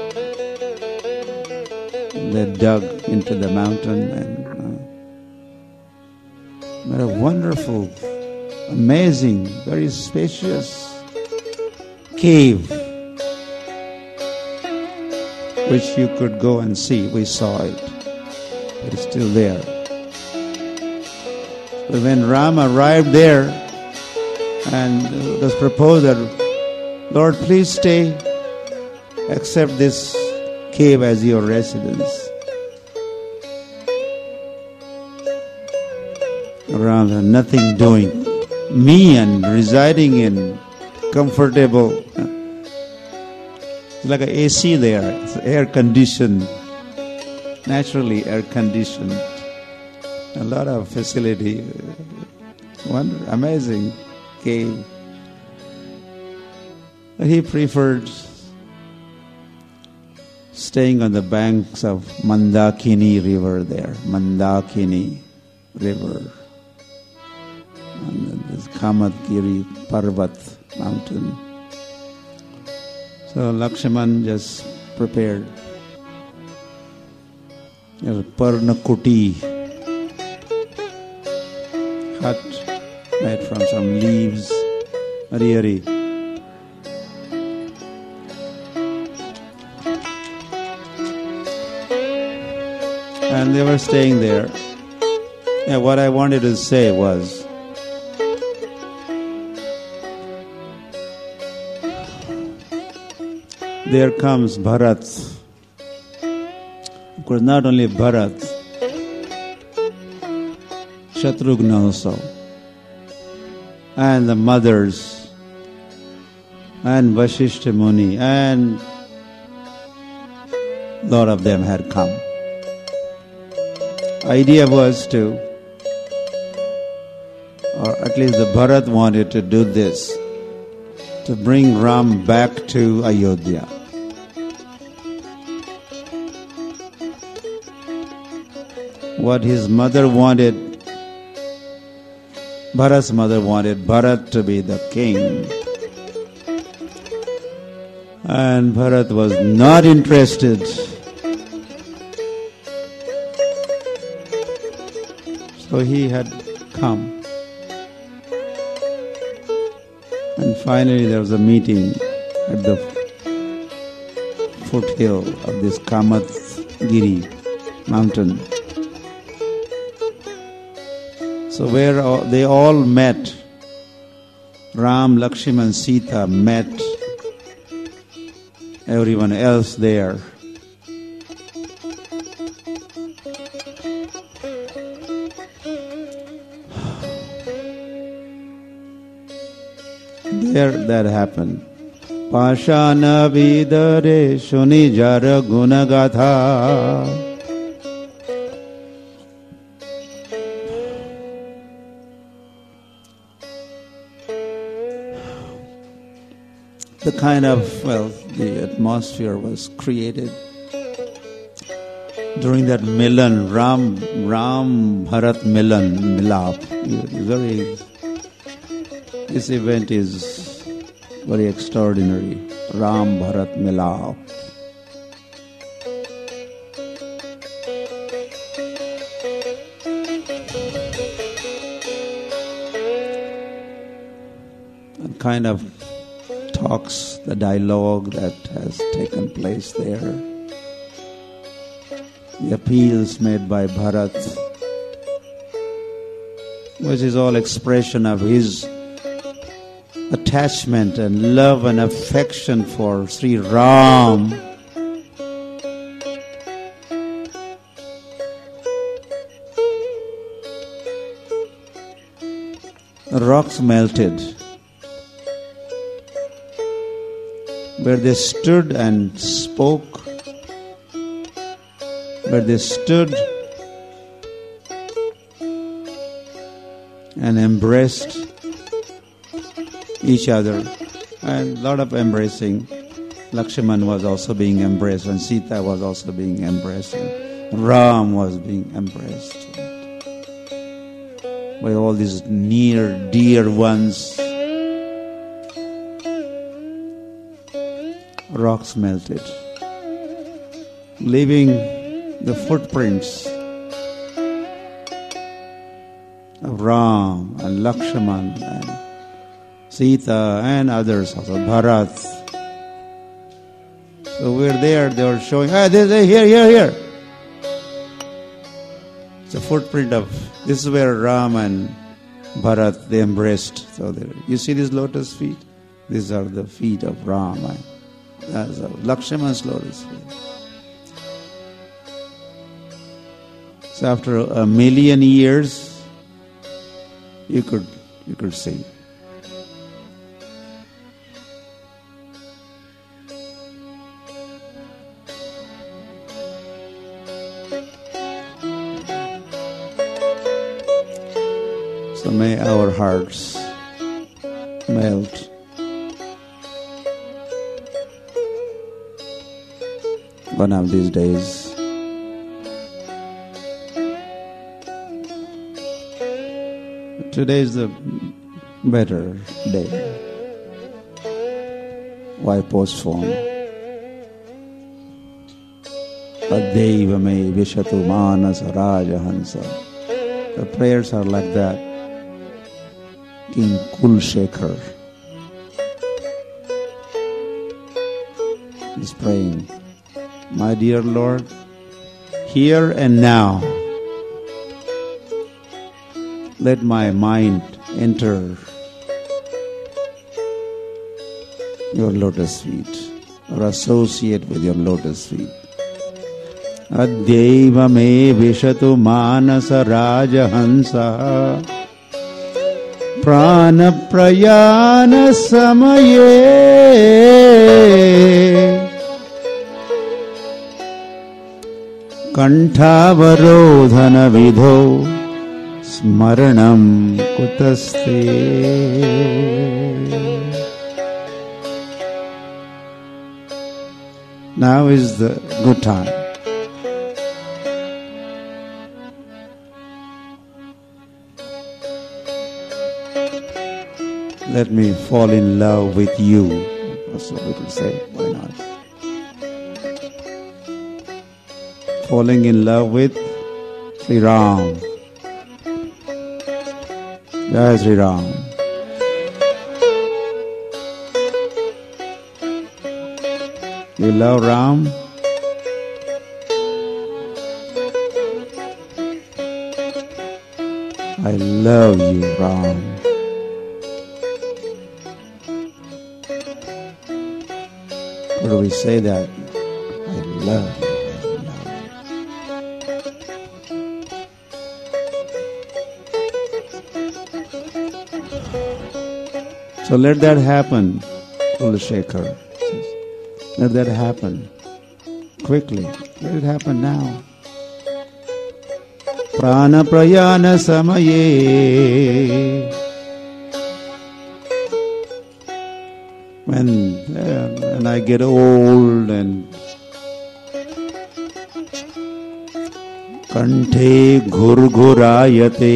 They dug into the mountain and uh, made a wonderful, amazing, very spacious cave, which you could go and see. We saw it. It's still there. But when Ram arrived there and it was proposed that, Lord, please stay, accept this cave as your residence. Ram had nothing doing. Me and residing in comfortable, it's like an A C there. It's air conditioned, naturally air conditioned. A lot of facility. Wonder, amazing cave. He preferred staying on the banks of Mandakini River there. Mandakini River. And this Kamadgiri Parvat mountain. So Lakshman just prepared a Parnakuti hut made from some leaves, Hari-Hari. And they were staying there. Yeah, what I wanted to say was, there comes Bharat. Of course, not only Bharat, Shatrughna also, and the mothers, and Vashishta Muni, and a lot of them had come. Idea was to, or at least the Bharat wanted to do this, to bring Ram back to Ayodhya. What his mother wanted, Bharat's mother wanted Bharat to be the king. And Bharat was not interested. So he had come. And finally there was a meeting at the foothill of this Kamathgiri mountain. So where all, they all met, Ram, Lakshman, Sita met everyone else there. There that happened. Pashana vidare shuni jara gunagatha. The kind of, well, the atmosphere was created during that Milan, Ram, Ram Bharat Milan, Milap. Very, this event is very extraordinary. Ram Bharat Milap. And kind of talks, the dialogue that has taken place there, the appeals made by Bharat, which is all expression of his attachment and love and affection for Sri Ram. The rocks melted. Where they stood and spoke, where they stood and embraced each other, and a lot of embracing. Lakshman was also being embraced, and Sita was also being embraced, and Ram was being embraced by all these near, dear ones. Rocks melted, leaving the footprints of Ram and Lakshman and Sita and others, also Bharat. So we're there, they were showing, ah, they, they, here, here, here. It's a footprint of, this is where Ram and Bharat, they embraced. So there, you see these lotus feet? These are the feet of Ram. That's Lakshman's lotus feet. So after a million years, you could you could see. So may our hearts melt. One of these days. Today is the better day. Why postpone? Adeva me vishatu manasa rajahansa. The prayers are like that. King Kulshekhar is praying, my dear Lord, here and now, let my mind enter your lotus feet or associate with your lotus feet. Adyeva me vishatu manasa rajahansa prana prayana samaye kantavarodhana vidho smaranam kutaste. Now is the good time. Let me fall in love with you. So we will say, why not? Falling in love with Sri Ram. Jai Sri Ram. You love Ram? I love you, Ram. Or do we say that? I love you. So let that happen, Kulshekhar. Let that happen quickly. Let it happen now. Prana prayana samaye. When, uh, when I get old and kante ghurghurayate,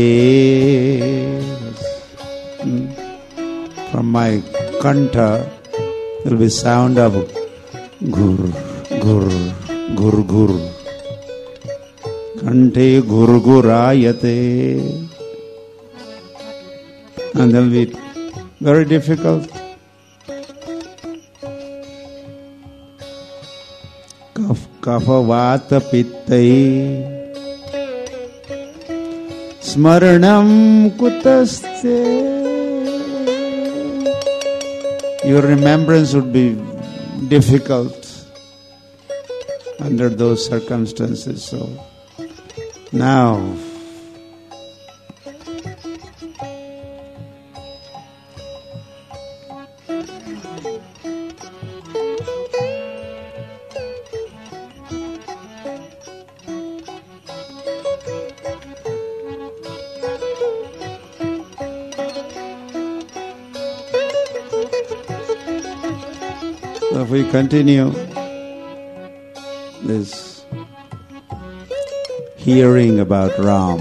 from my kanta there will be sound of ghur, ghur, ghur, ghur. Kante ghurghurayate. And that will be very difficult. Kapha vata pittai smaranam kutaste. Your remembrance would be difficult under those circumstances. So now if we continue this hearing about Ram,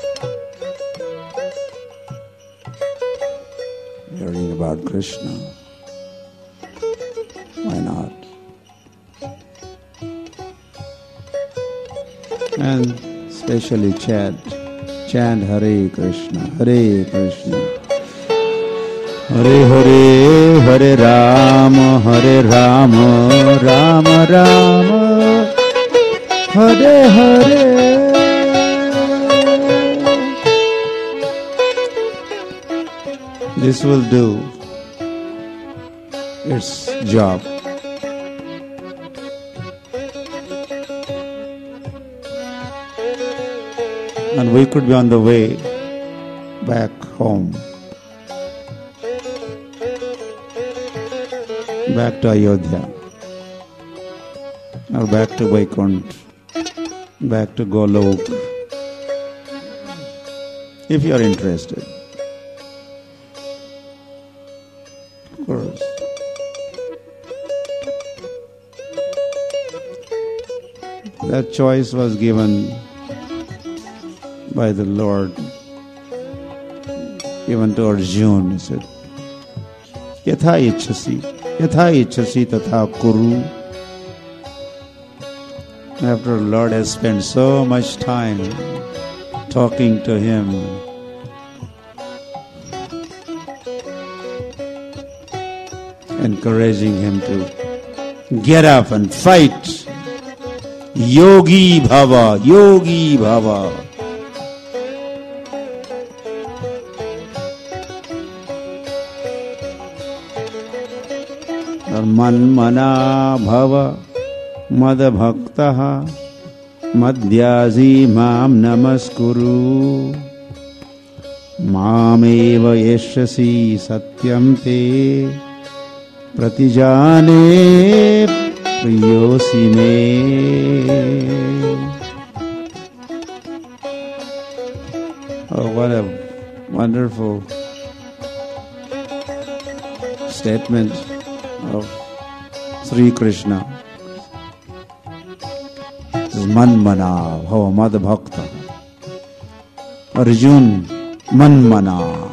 hearing about Krishna, why not? And especially chant, chant Hare Krishna, Hare Krishna, Hare Hare, Hare Rama, Hare Rama, Rama Rama, Hare Hare. This will do its job. And we could be on the way back home, back to Ayodhya, or back to Vaikuntha, back to Golok, if you are interested. Of course. That choice was given by the Lord, given to Arjuna. He said, Yatha ichhasi, yatha ichhasi tatha kuru. After Lord has spent so much time talking to him, encouraging him to get up and fight. Yogi Bhava, Yogi Bhava. Manmana Bhava Madbhaktaha Madhyazi Mam Namaskuru Mameva Yeshasi Satyam Te Pratijane Priyosi Me. Oh, what a wonderful statement of Sri Krishna. This is Manmana Bhava Madbhakta. Arjun, Manmana.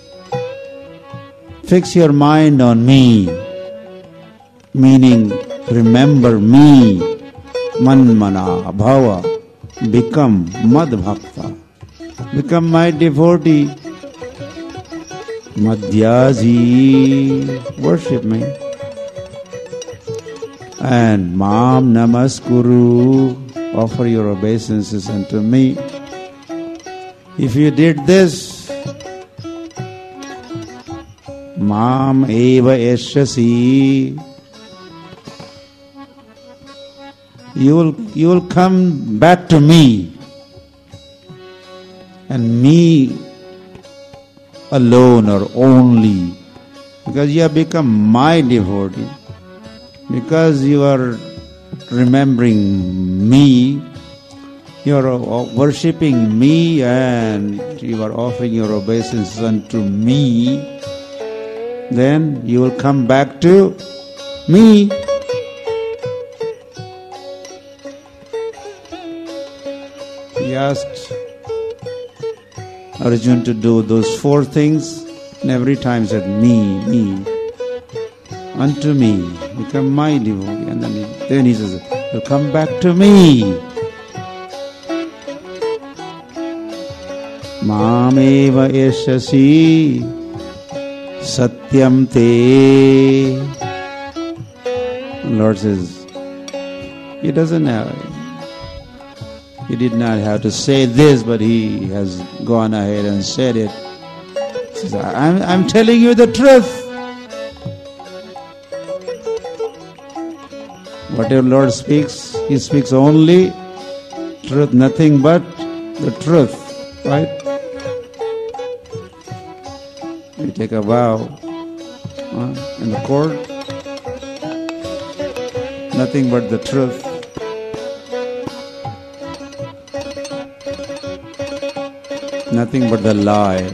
Fix your mind on me, meaning remember me. Manmana Bhava. Become Madbhakta. Become my devotee. Madhyaji. Worship me. And Mam Namaskuru, offer your obeisances unto me. If you did this, Mam Eva Eshasi, you will, you will come back to me, and me alone or only, because you have become my devotee. Because you are remembering me, you are worshipping me, and you are offering your obeisance unto me, then you will come back to me. He asked Arjuna to do those four things, and every time he said, me, me, unto me, become my devotee. And then he, then he says, you'll come back to me. Mameva eshasi satyam te. The Lord says, he doesn't have, he did not have to say this, but he has gone ahead and said it. He says, I'm, I'm telling you the truth. Whatever Lord speaks, He speaks only truth, nothing but the truth, right? You take a vow uh, in the court, nothing but the truth. Nothing but the lie.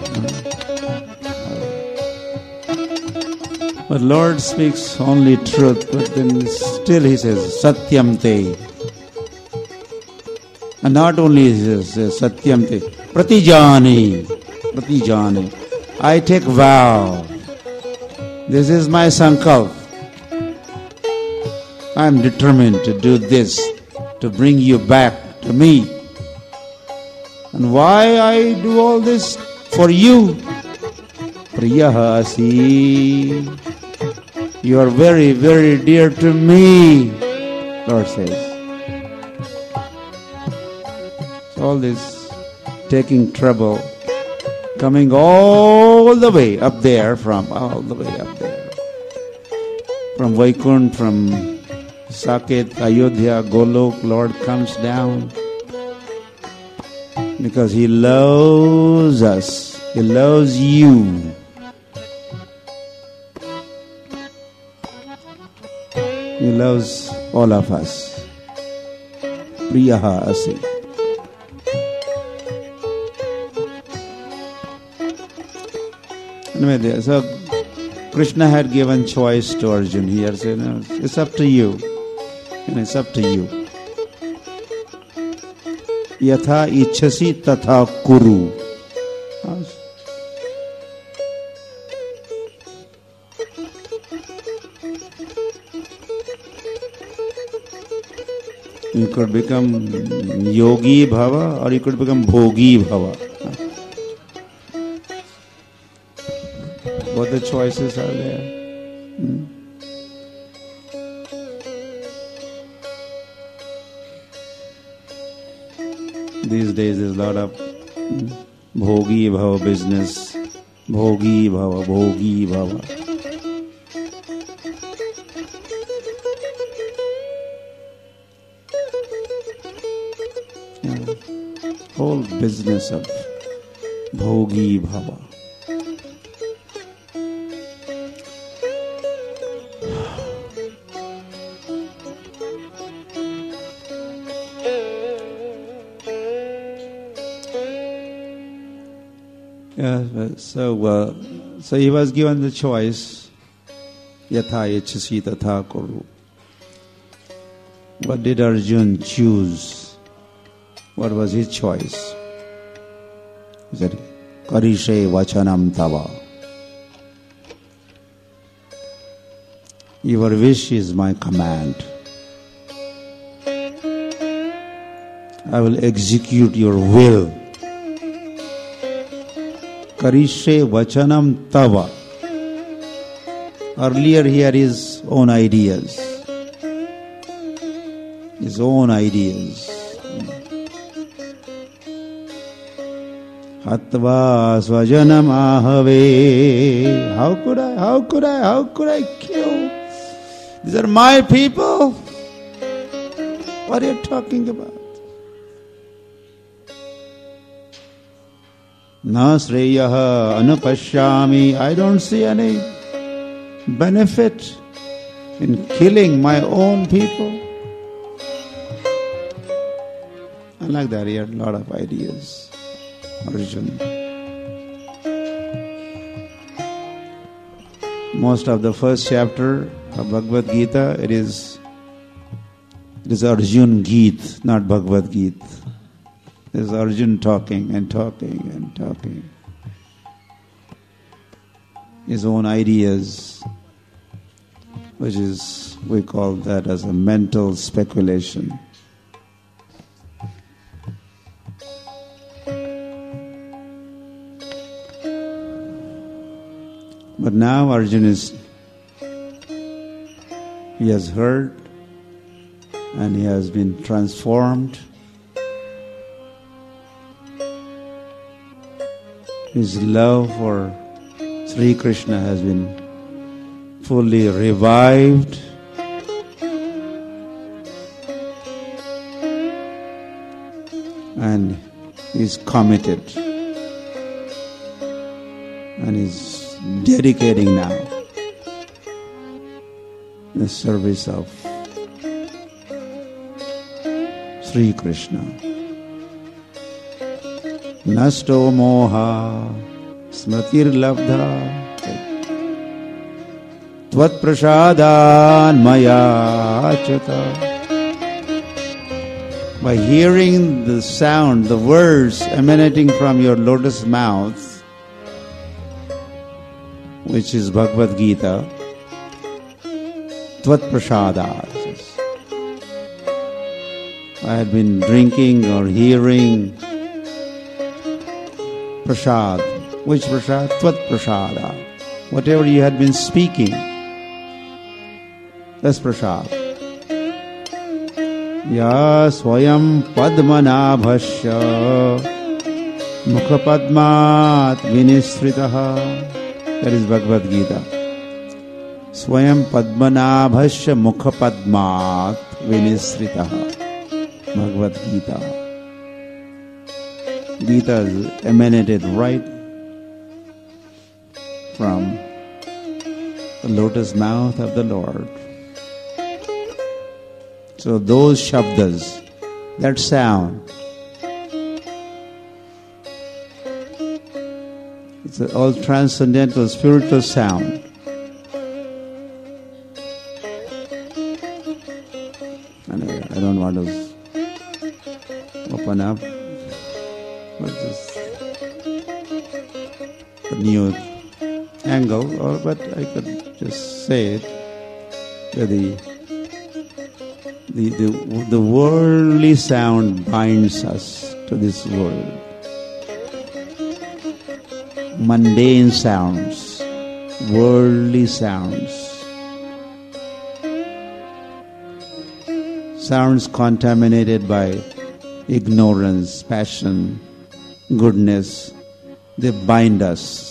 But Lord speaks only truth, but then still He says, Satyam te. And not only He says, Satyam te, Pratijani, Pratijani. I take vow. This is my sankalp. I am determined to do this, to bring you back to me. And why I do all this? For you. Priyaha asi. You are very, very dear to me, Lord says. So all this taking trouble, coming all the way up there from, all the way up there. From Vaikunth, from Saket, Ayodhya, Golok, Lord comes down. Because He loves us. He loves you. He loves all of us. Priyaha asi. Anyway, so Krishna had given choice to Arjuna. He had said, no, it's up to you. And it's up to you. Yatha ichhasi tatha kuru. You could become yogi bhava or you could become bhogi bhava. Both the choices are there. Hmm? These days there's a lot of bhogi bhava business. Bhogi bhava, bhogi bhava. Yeah. Whole business of bhogi bhava. Yeah, so uh, so he was given the choice, yatha ichhasi tatha kuru. What did Arjun choose? What was his choice? He said, karishe vachanam tava. Your wish is my command. I will execute your will. Karishe vachanam tava. Earlier he had his own ideas. His own ideas. Hatva svajanam ahave. How could I, how could I, how could I kill? These are my people. What are you talking about? Na sreyaha anupashyami. I don't see any benefit in killing my own people. And like that, he had a lot of ideas. Arjun. Most of the first chapter of Bhagavad Gita, it is it is Arjun Geet, not Bhagavad Gita. There's Arjun talking and talking and talking. His own ideas, which is, we call that as a mental speculation. But now Arjun is, he has heard and he has been transformed. His love for Sri Krishna has been fully revived. And he's committed. And he's dedicating now the service of Sri Krishna. Nasto moha smritir labdha tvat prasadan maya chata. By hearing the sound, the words emanating from your lotus mouth, which is Bhagavad Gita, tvat prasada. I had been drinking or hearing prasad. Which prasad? Tvat prasada. Whatever you had been speaking, that's prasad. Ya swayam padmanabhasya mukha padmat vinisritaha. That is Bhagavad Gita. Swayam padmanabhasya mukha padmat vinisritaha. Bhagavad Gita. Gita is emanated right from the lotus mouth of the Lord. So those shabdas, that sound, it's an all transcendental spiritual sound. Anyway, I don't want to open up. What's this? A new angle, or but I could just say it that the The, the, the worldly sound binds us to this world. Mundane sounds, worldly sounds, sounds contaminated by ignorance, passion, goodness, they bind us.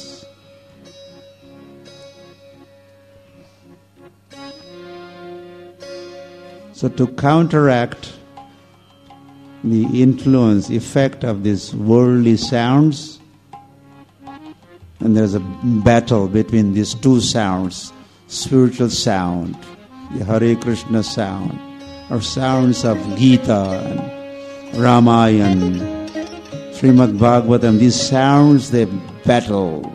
So to counteract the influence, effect of these worldly sounds, and there's a battle between these two sounds, spiritual sound, the Hare Krishna sound, or sounds of Gita and Ramayana, Srimad Bhagavatam, these sounds, they battle,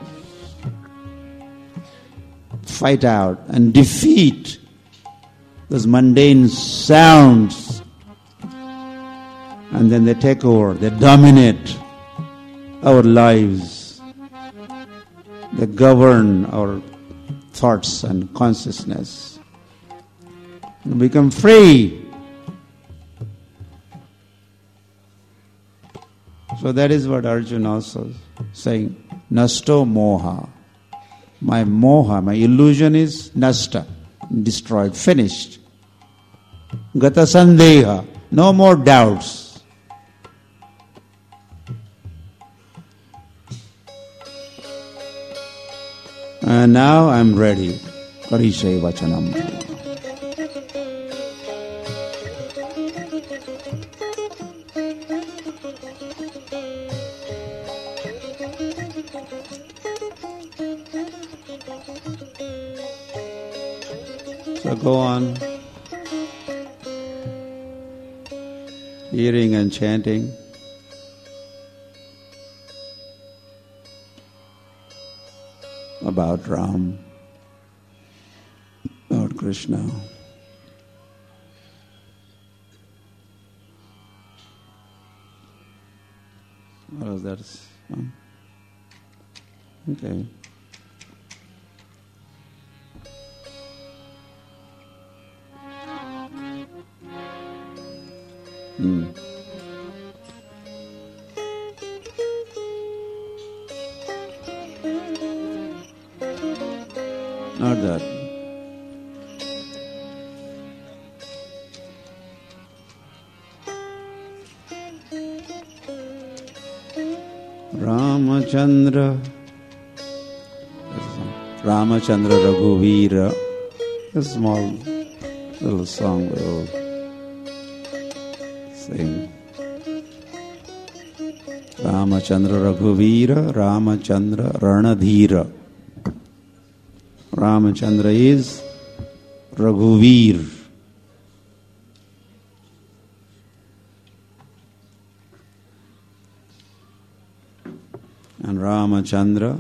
fight out and defeat those mundane sounds, and then they take over, they dominate our lives, they govern our thoughts and consciousness. We become free. So that is what Arjuna also saying, Nasto moha. My moha, my illusion is nasta, destroyed, finished. Gata sandeha, no more doubts. And now I am ready. Karishe vachanam. So go on hearing and chanting. About Ram, about Krishna. What was that? Oh. Okay. Hmm. Not that. Ramachandra, Ramachandra Raghuvira, a small little song we will sing. Ramachandra Raghuvira, Ramachandra Ranadhira. Ramachandra is Raghuvir. And Ramachandra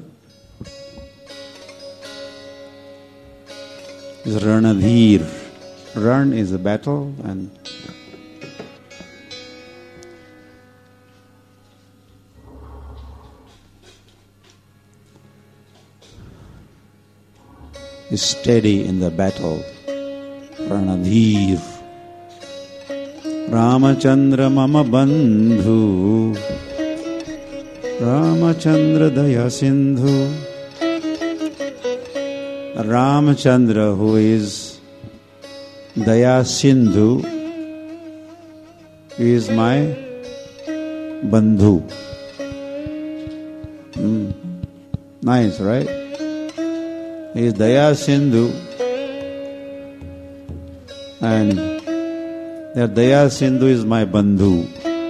is Ranadhir. Ran is a battle and is steady in the battle. Ranadhir. Ramachandra mama bandhu. Ramachandra daya sindhu. Ramachandra, who is daya sindhu, is my bandhu. Hmm. Nice, right? He is Daya Sindhu, and that Daya Sindhu is my Bandhu.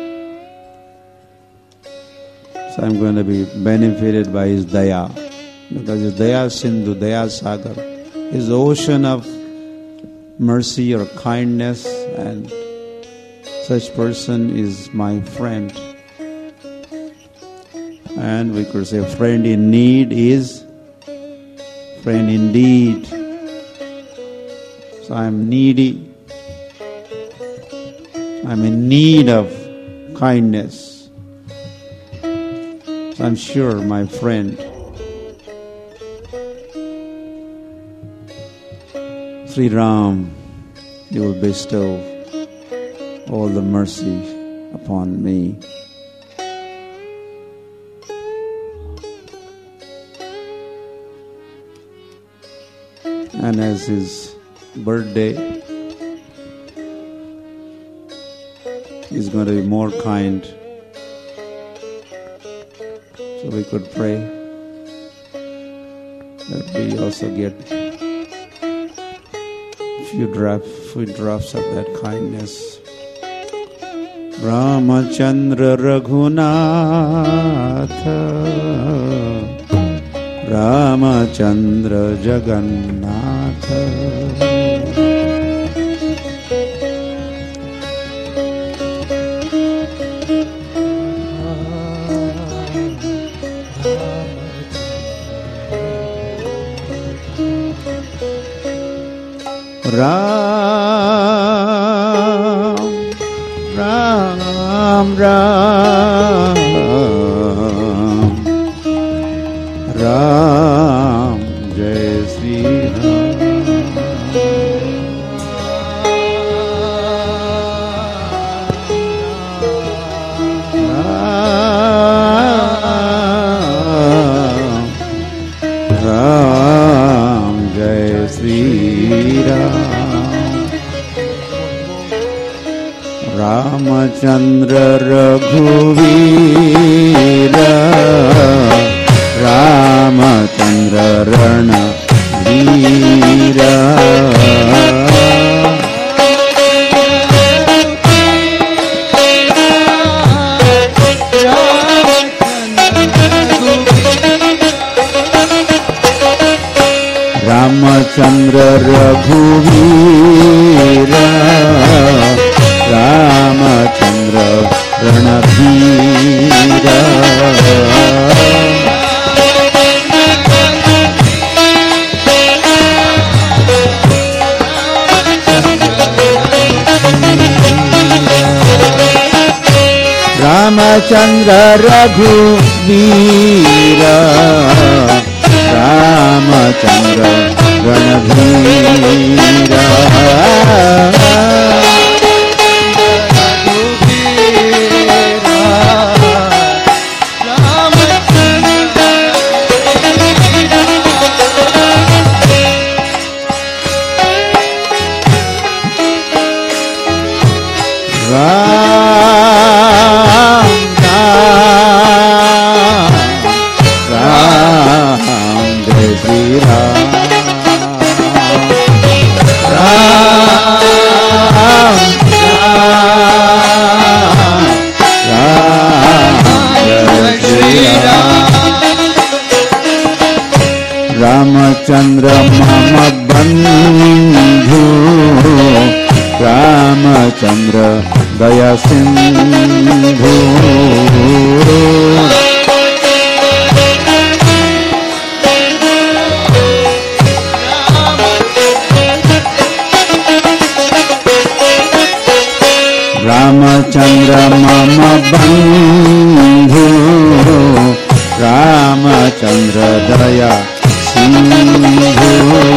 So I'm going to be benefited by his Daya, because his Daya Sindhu, Daya Sagar, is the ocean of mercy or kindness, and such person is my friend. And we could say friend in need is friend indeed. So I'm needy. I'm in need of kindness. So I'm sure my friend Sri Ram, you will bestow all the mercy upon me. And as his birthday, he's going to be more kind. So we could pray that we also get a few drops, few drops of that kindness. Ramachandra Raghunatha, Ramachandra Jagannatha, Ram, Ram, Ram, Ram, Jai Sri Ram, Ram, Jai Sri Ram. Ramachandra Raghuvira, Ramachandra Rana Veera, Ramachandra Raghuvira, Ramachandra Ranaveera, Ramachandra Raghuvira, Ramachandra Ranaveera, Ramachandra Mama Bandhu, Ramachandra Daya Sindhu, Ramachandra Mama Bandhu, Ramachandra Daya Sindhu,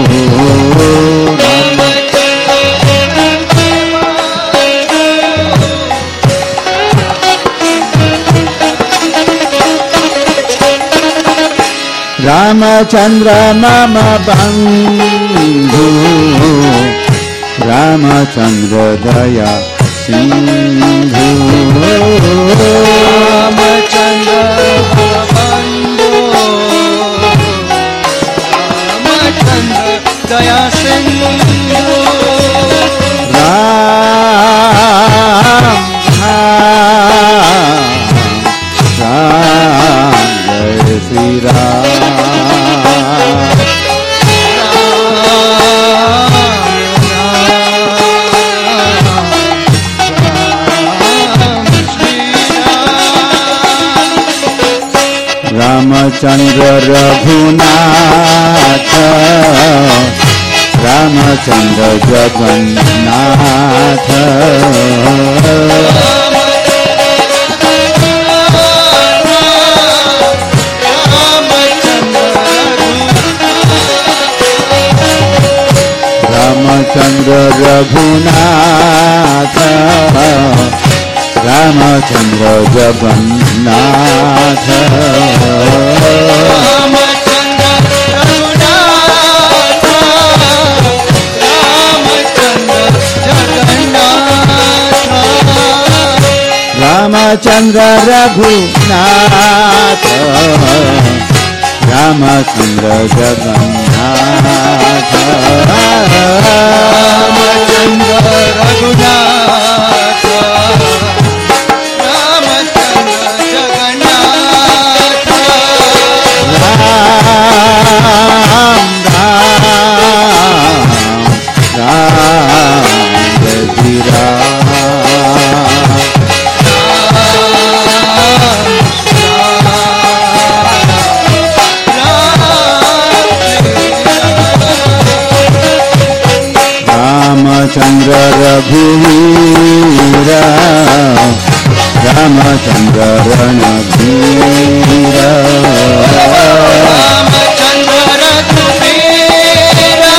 Ramachandra Mama Bandhu, Ramachandra Daya Sindhu, Ramachandra Bandhu, Ramachandra Daya Sindhu, Ram, Ram, Ram, Jai Sri Ram. Ramachandra Raghunatha, Ramachandra Jagannatha, Ramachandra Raghunatha, Jagannath Ramchandra Raghunath Ramchandra Jagannath Ramchandra Raghunath Ramchandra Jagannath Ram Ram Ram जय राम रामचंद्र रघुवीर रामचंद्र रणधीर रामचंद्र रघुवीर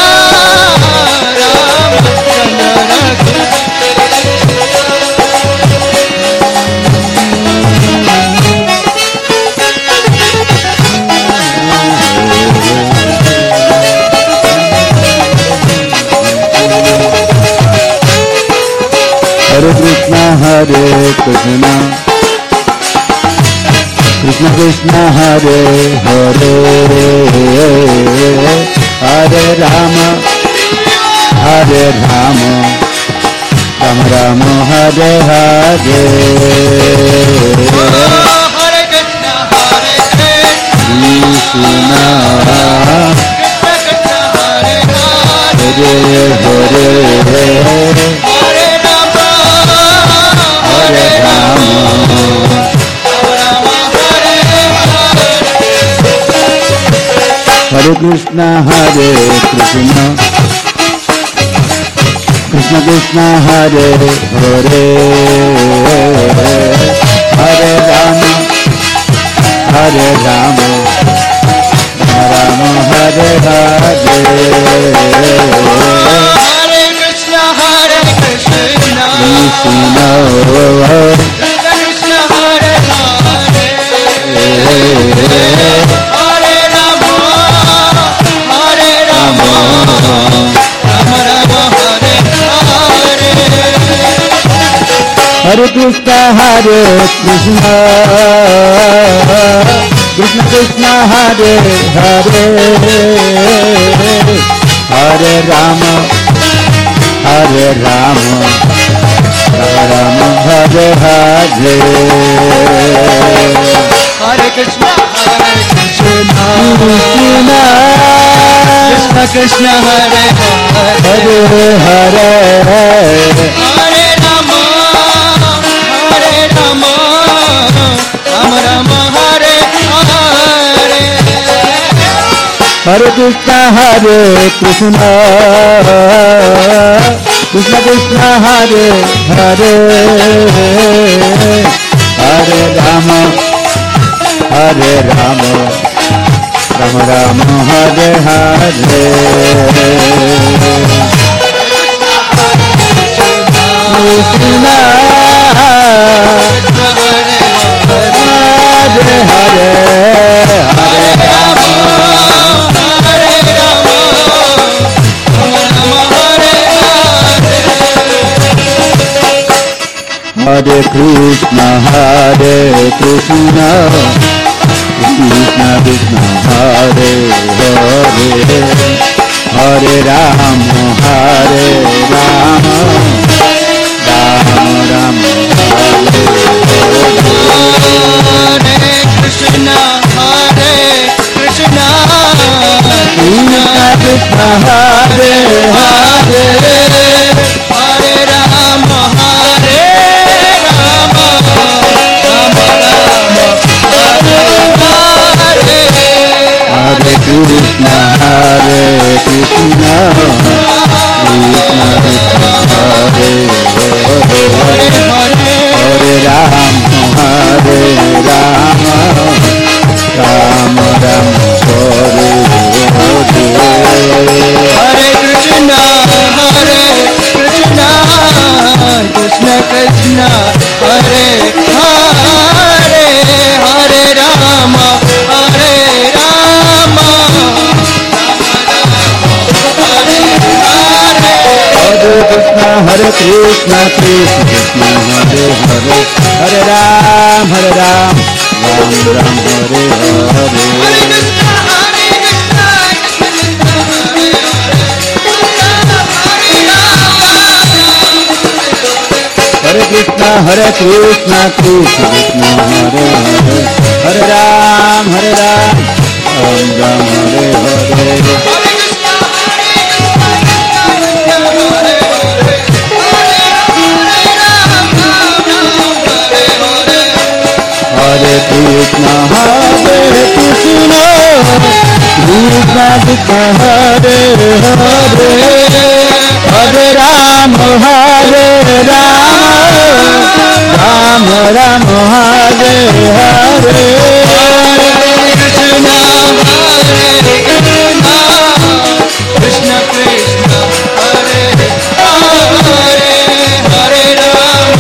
हरे कृष्ण हरे कृष्ण कृष्ण कृष्ण हरे हरे हरे राम हरे राम राम राम हरे हरे हरे कृष्ण हरे कृष्ण हरे हरे हरे राम हरे राम हरे कृष्ण हरे कृष्ण कृष्ण कृष्ण हरे हरे हरे राम हरे राम राम हरे हरे हरे कृष्ण हरे कृष्ण कृष्ण कृष्ण हरे हरे हरे राम हरे राम राम राम हरे हरे हरे कृष्ण हरे कृष्ण कृष्ण कृष्ण हरे हरे हरे राम हरे राम राम हरे हरे हरे कृष्ण हरे कृष्ण कृष्ण कृष्ण कृष्ण हरे हरे हरे हरे हरे राम हरे राम राम राम हरे हरे हरे कृष्ण हरे कृष्ण कृष्ण कृष्ण हरे हरे हरे राम हरे राम राम राम हरे हरे कृष्ण हरे हरे हरे राम हरे राम राम हरे हरे कृष्ण हरे कृष्ण कृष्ण कृष्ण हरे हरे हरे राम हरे राम राम राम हरे हरे कृष्ण हरे कृष्ण कृष्ण कृष्ण हरे हरे हरे राम हरे राम राम राम हरे हरे हरे कृष्ण हरे कृष्ण कृष्ण कृष्ण हरे हरे हरे राम हरे राम राम राम हरे हरे हरे कृष्ण हरे Krishna Krishna Krishna Hare Hare Hare Krishna, Krishna Krishna Hare Hare, Hare Ram, Hare Ram, Ram Ram Hare Hare. Hare Krishna, Hare Krishna, Krishna Krishna Hare Hare, Hare Ram, Hare Ram, Ram Ram Hare Hare. Hare Krishna, Hare Krishna, Krishna Krishna Hare Hare, Hare Ram, Hare Ram, Ram Ram Hare Hare. Krishna, Krishna Krishna Hare Hare, Hare Ram,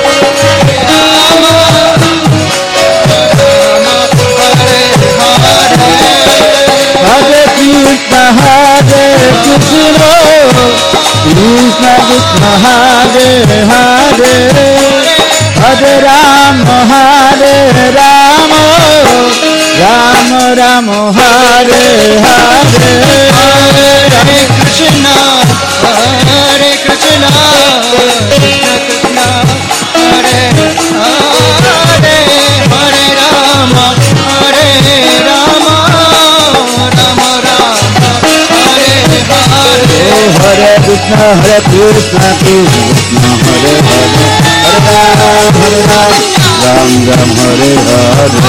Hare Krishna, Hare Krishna, Krishna Krishna Hare Hare, Hare Ram, Hare Ram, Ram Ram Hare Hare. Hare Krishna, Hare Krishna, Krishna Krishna Hare Hare, Hare Ram, Hare Ram, Ram Ram Hare Hare. Hare Krishna, Hare Krishna, Krishna Hare Hare, Hare Ram, Hare Ram, Ram Ram Hare Hare.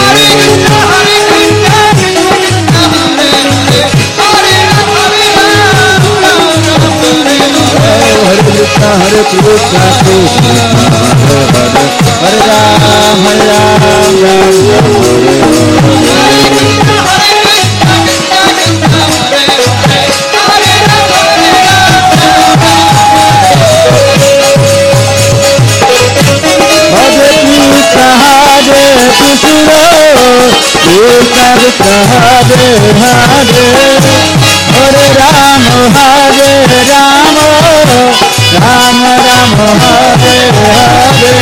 Hare Krishna, Hare Krishna, Krishna Hare Hare, Hare Ram, Hare Ram, Ram Ram Hare Hare. Krishna Krishna Hare Hare, Hare Ram, Hare Ram, Ram Ram Hare Hare.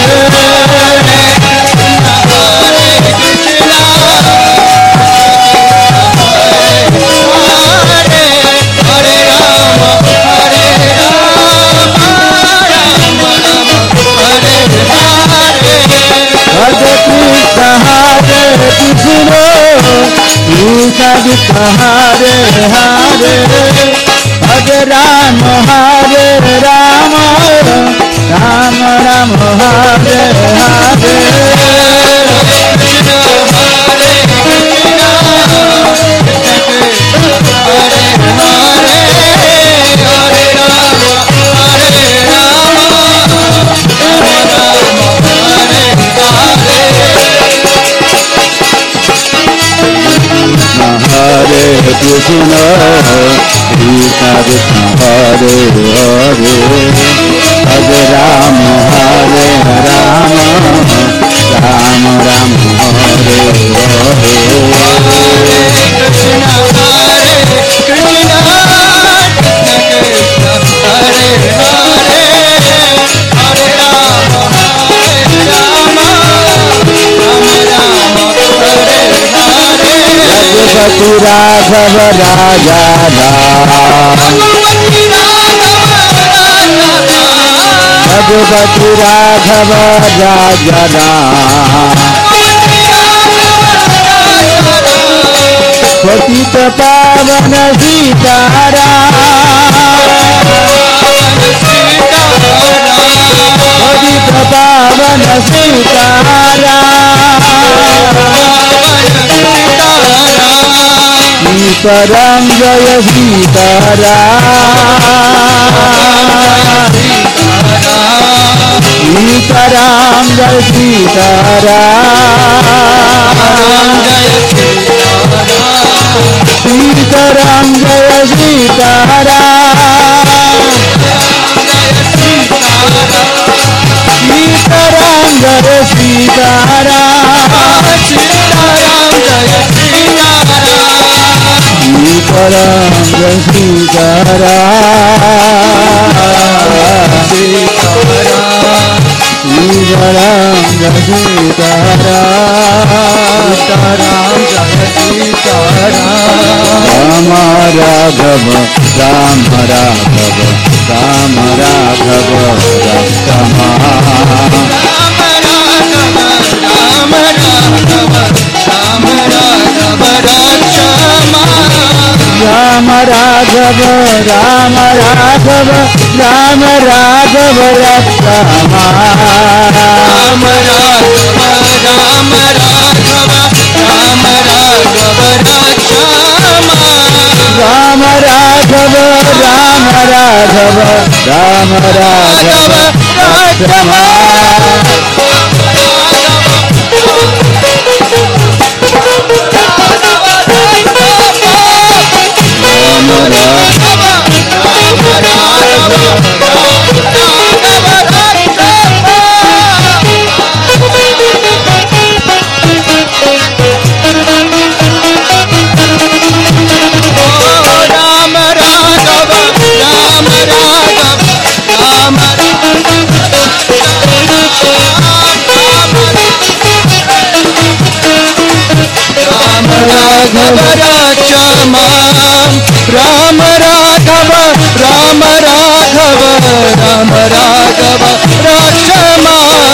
Krishna Krishna Hare Hare, Hare Ram, Hare Ram, Ram Ram Hare Hare. Krishna Hare Krishna, Krishna Krishna Hare Hare, Hare Ram, Hare Ram, Ram Ram Hare Hare. Hare Krishna, Krishna Krishna Hare Hare, Hare Ram, Hare Ram, Ram Ram Hare Hare. Krishna Hare Krishna, Krishna Krishna Hare Hare, Hare Ram, Hare Ram, Ram Ram Hare Hare. Ragupati Raghav Raja Ram, Ragupati Raghav Raja Ram, Patita Pavana Sitaram, Patita Pavana Sitaram, Sitaram Jaya Sitaram, Sitaram Jaya Sitaram, Sitaram Jaya Sitaram, Sitaram Jaya Sitaram, Sitaram Jaya Sitaram, Sitaram Jaya Sitaram. Sitaram Sitaram जय सीताराम सीताराम जय सीताराम राम राघव राम राघव राम राघव रक्षमा राम राघव राम राघव राम राघव रक्षमा राम राघव राम राघव राम राघव रक्षमा राम राघव राम राघव राम राघव रक्षमा राम राघव राम राघव राम राघव रक्षमा राघव रक्षमा राम राघव राम राघव राम राघव रक्षमा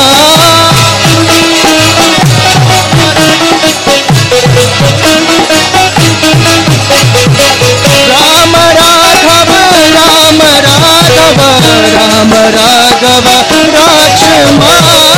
राम राघव राम राघव राम राघव रक्षमा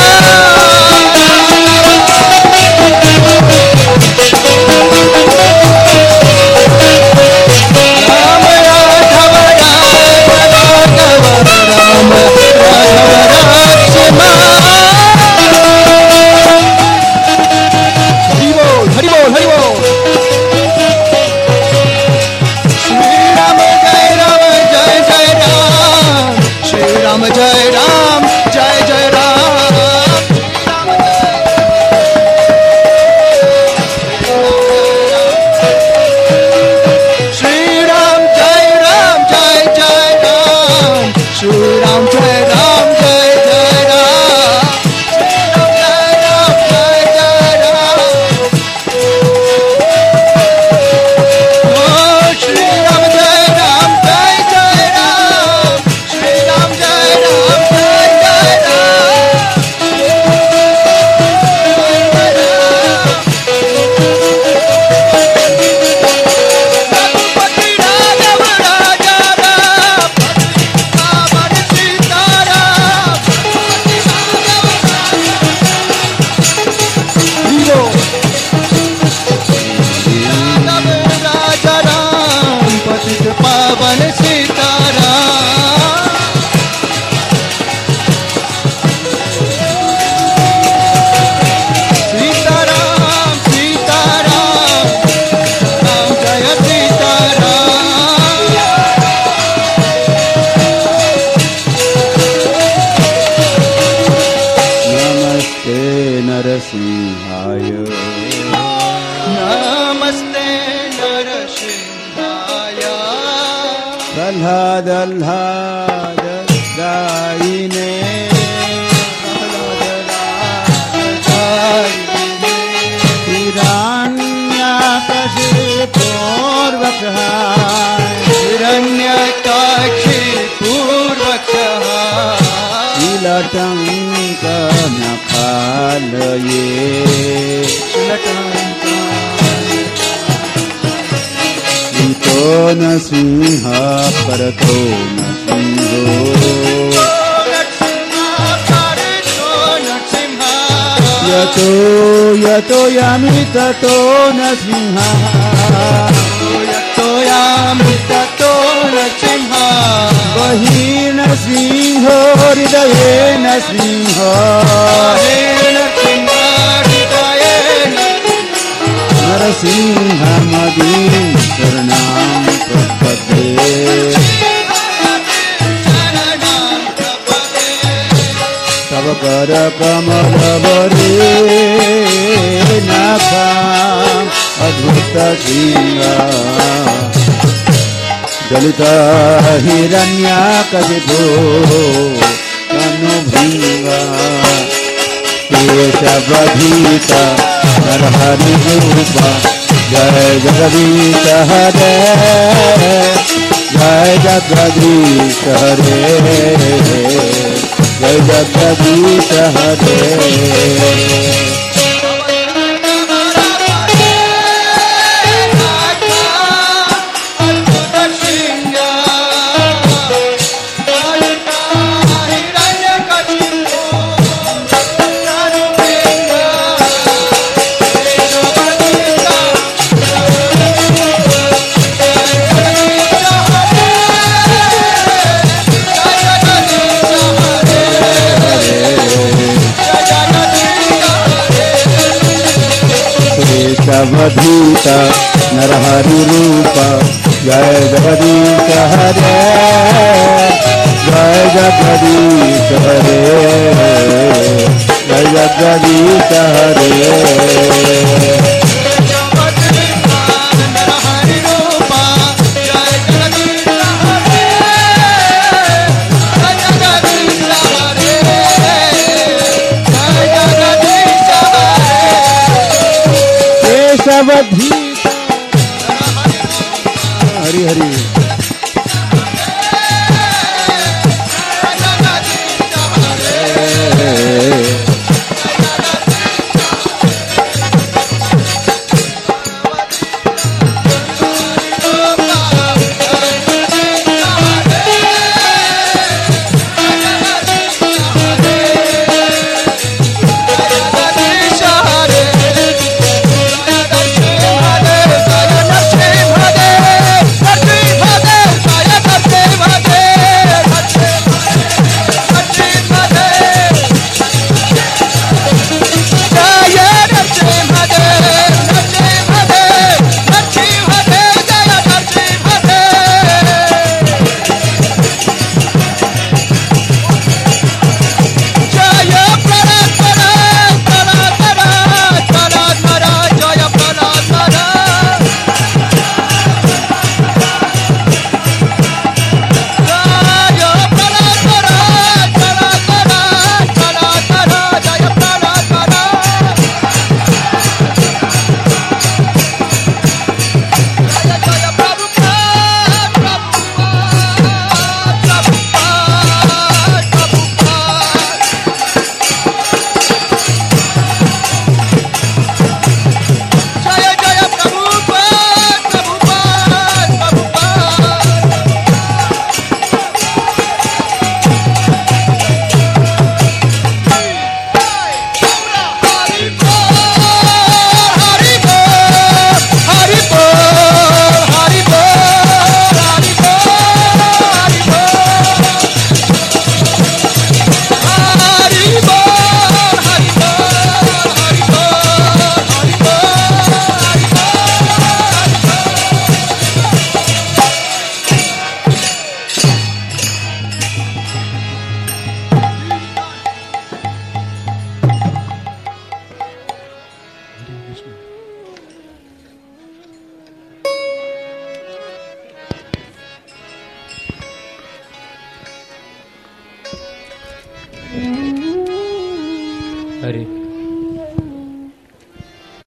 जय राम जय जय राम श्री राम जय राम जय जय राम श्री राम जय राम जय जय राम श्री राम जय राम जय जय राम श्री राम जय राम पावन सीताराम सीताराम सीताराम राम जय सीताराम नमस्ते नरसिंहाय नमस्ते नरसिंहाय प्रह्लाद आह्लाद दायिने हिरण्यकशिपूर्वकः हिरण्यकाक्षी पूर्वकः शीलटङ्कनखालये शीतो न सिंह परतो न सिंहो यतो यतो यामि ततो न सिंहः यतो यामि ततो न सिंहः बहिर्न सिंहो हृदयेन सिंहो नरसिंहमदीं शरणं प्रपद्ये तव कर कमलवरे नाभां अद्भुत सिंह दलिता हिरण्याकशिपो तनुभृङ्गा केशवधीता नरहरिरूपा जय जगदीश हरे जय जगदीश हरे जय जगदीश हरे केशवधीता नरहरि रूपा जय जगदीश हरे जय जगदीश हरे जय जगदीश हरे केशवधीता हरि हरि हरे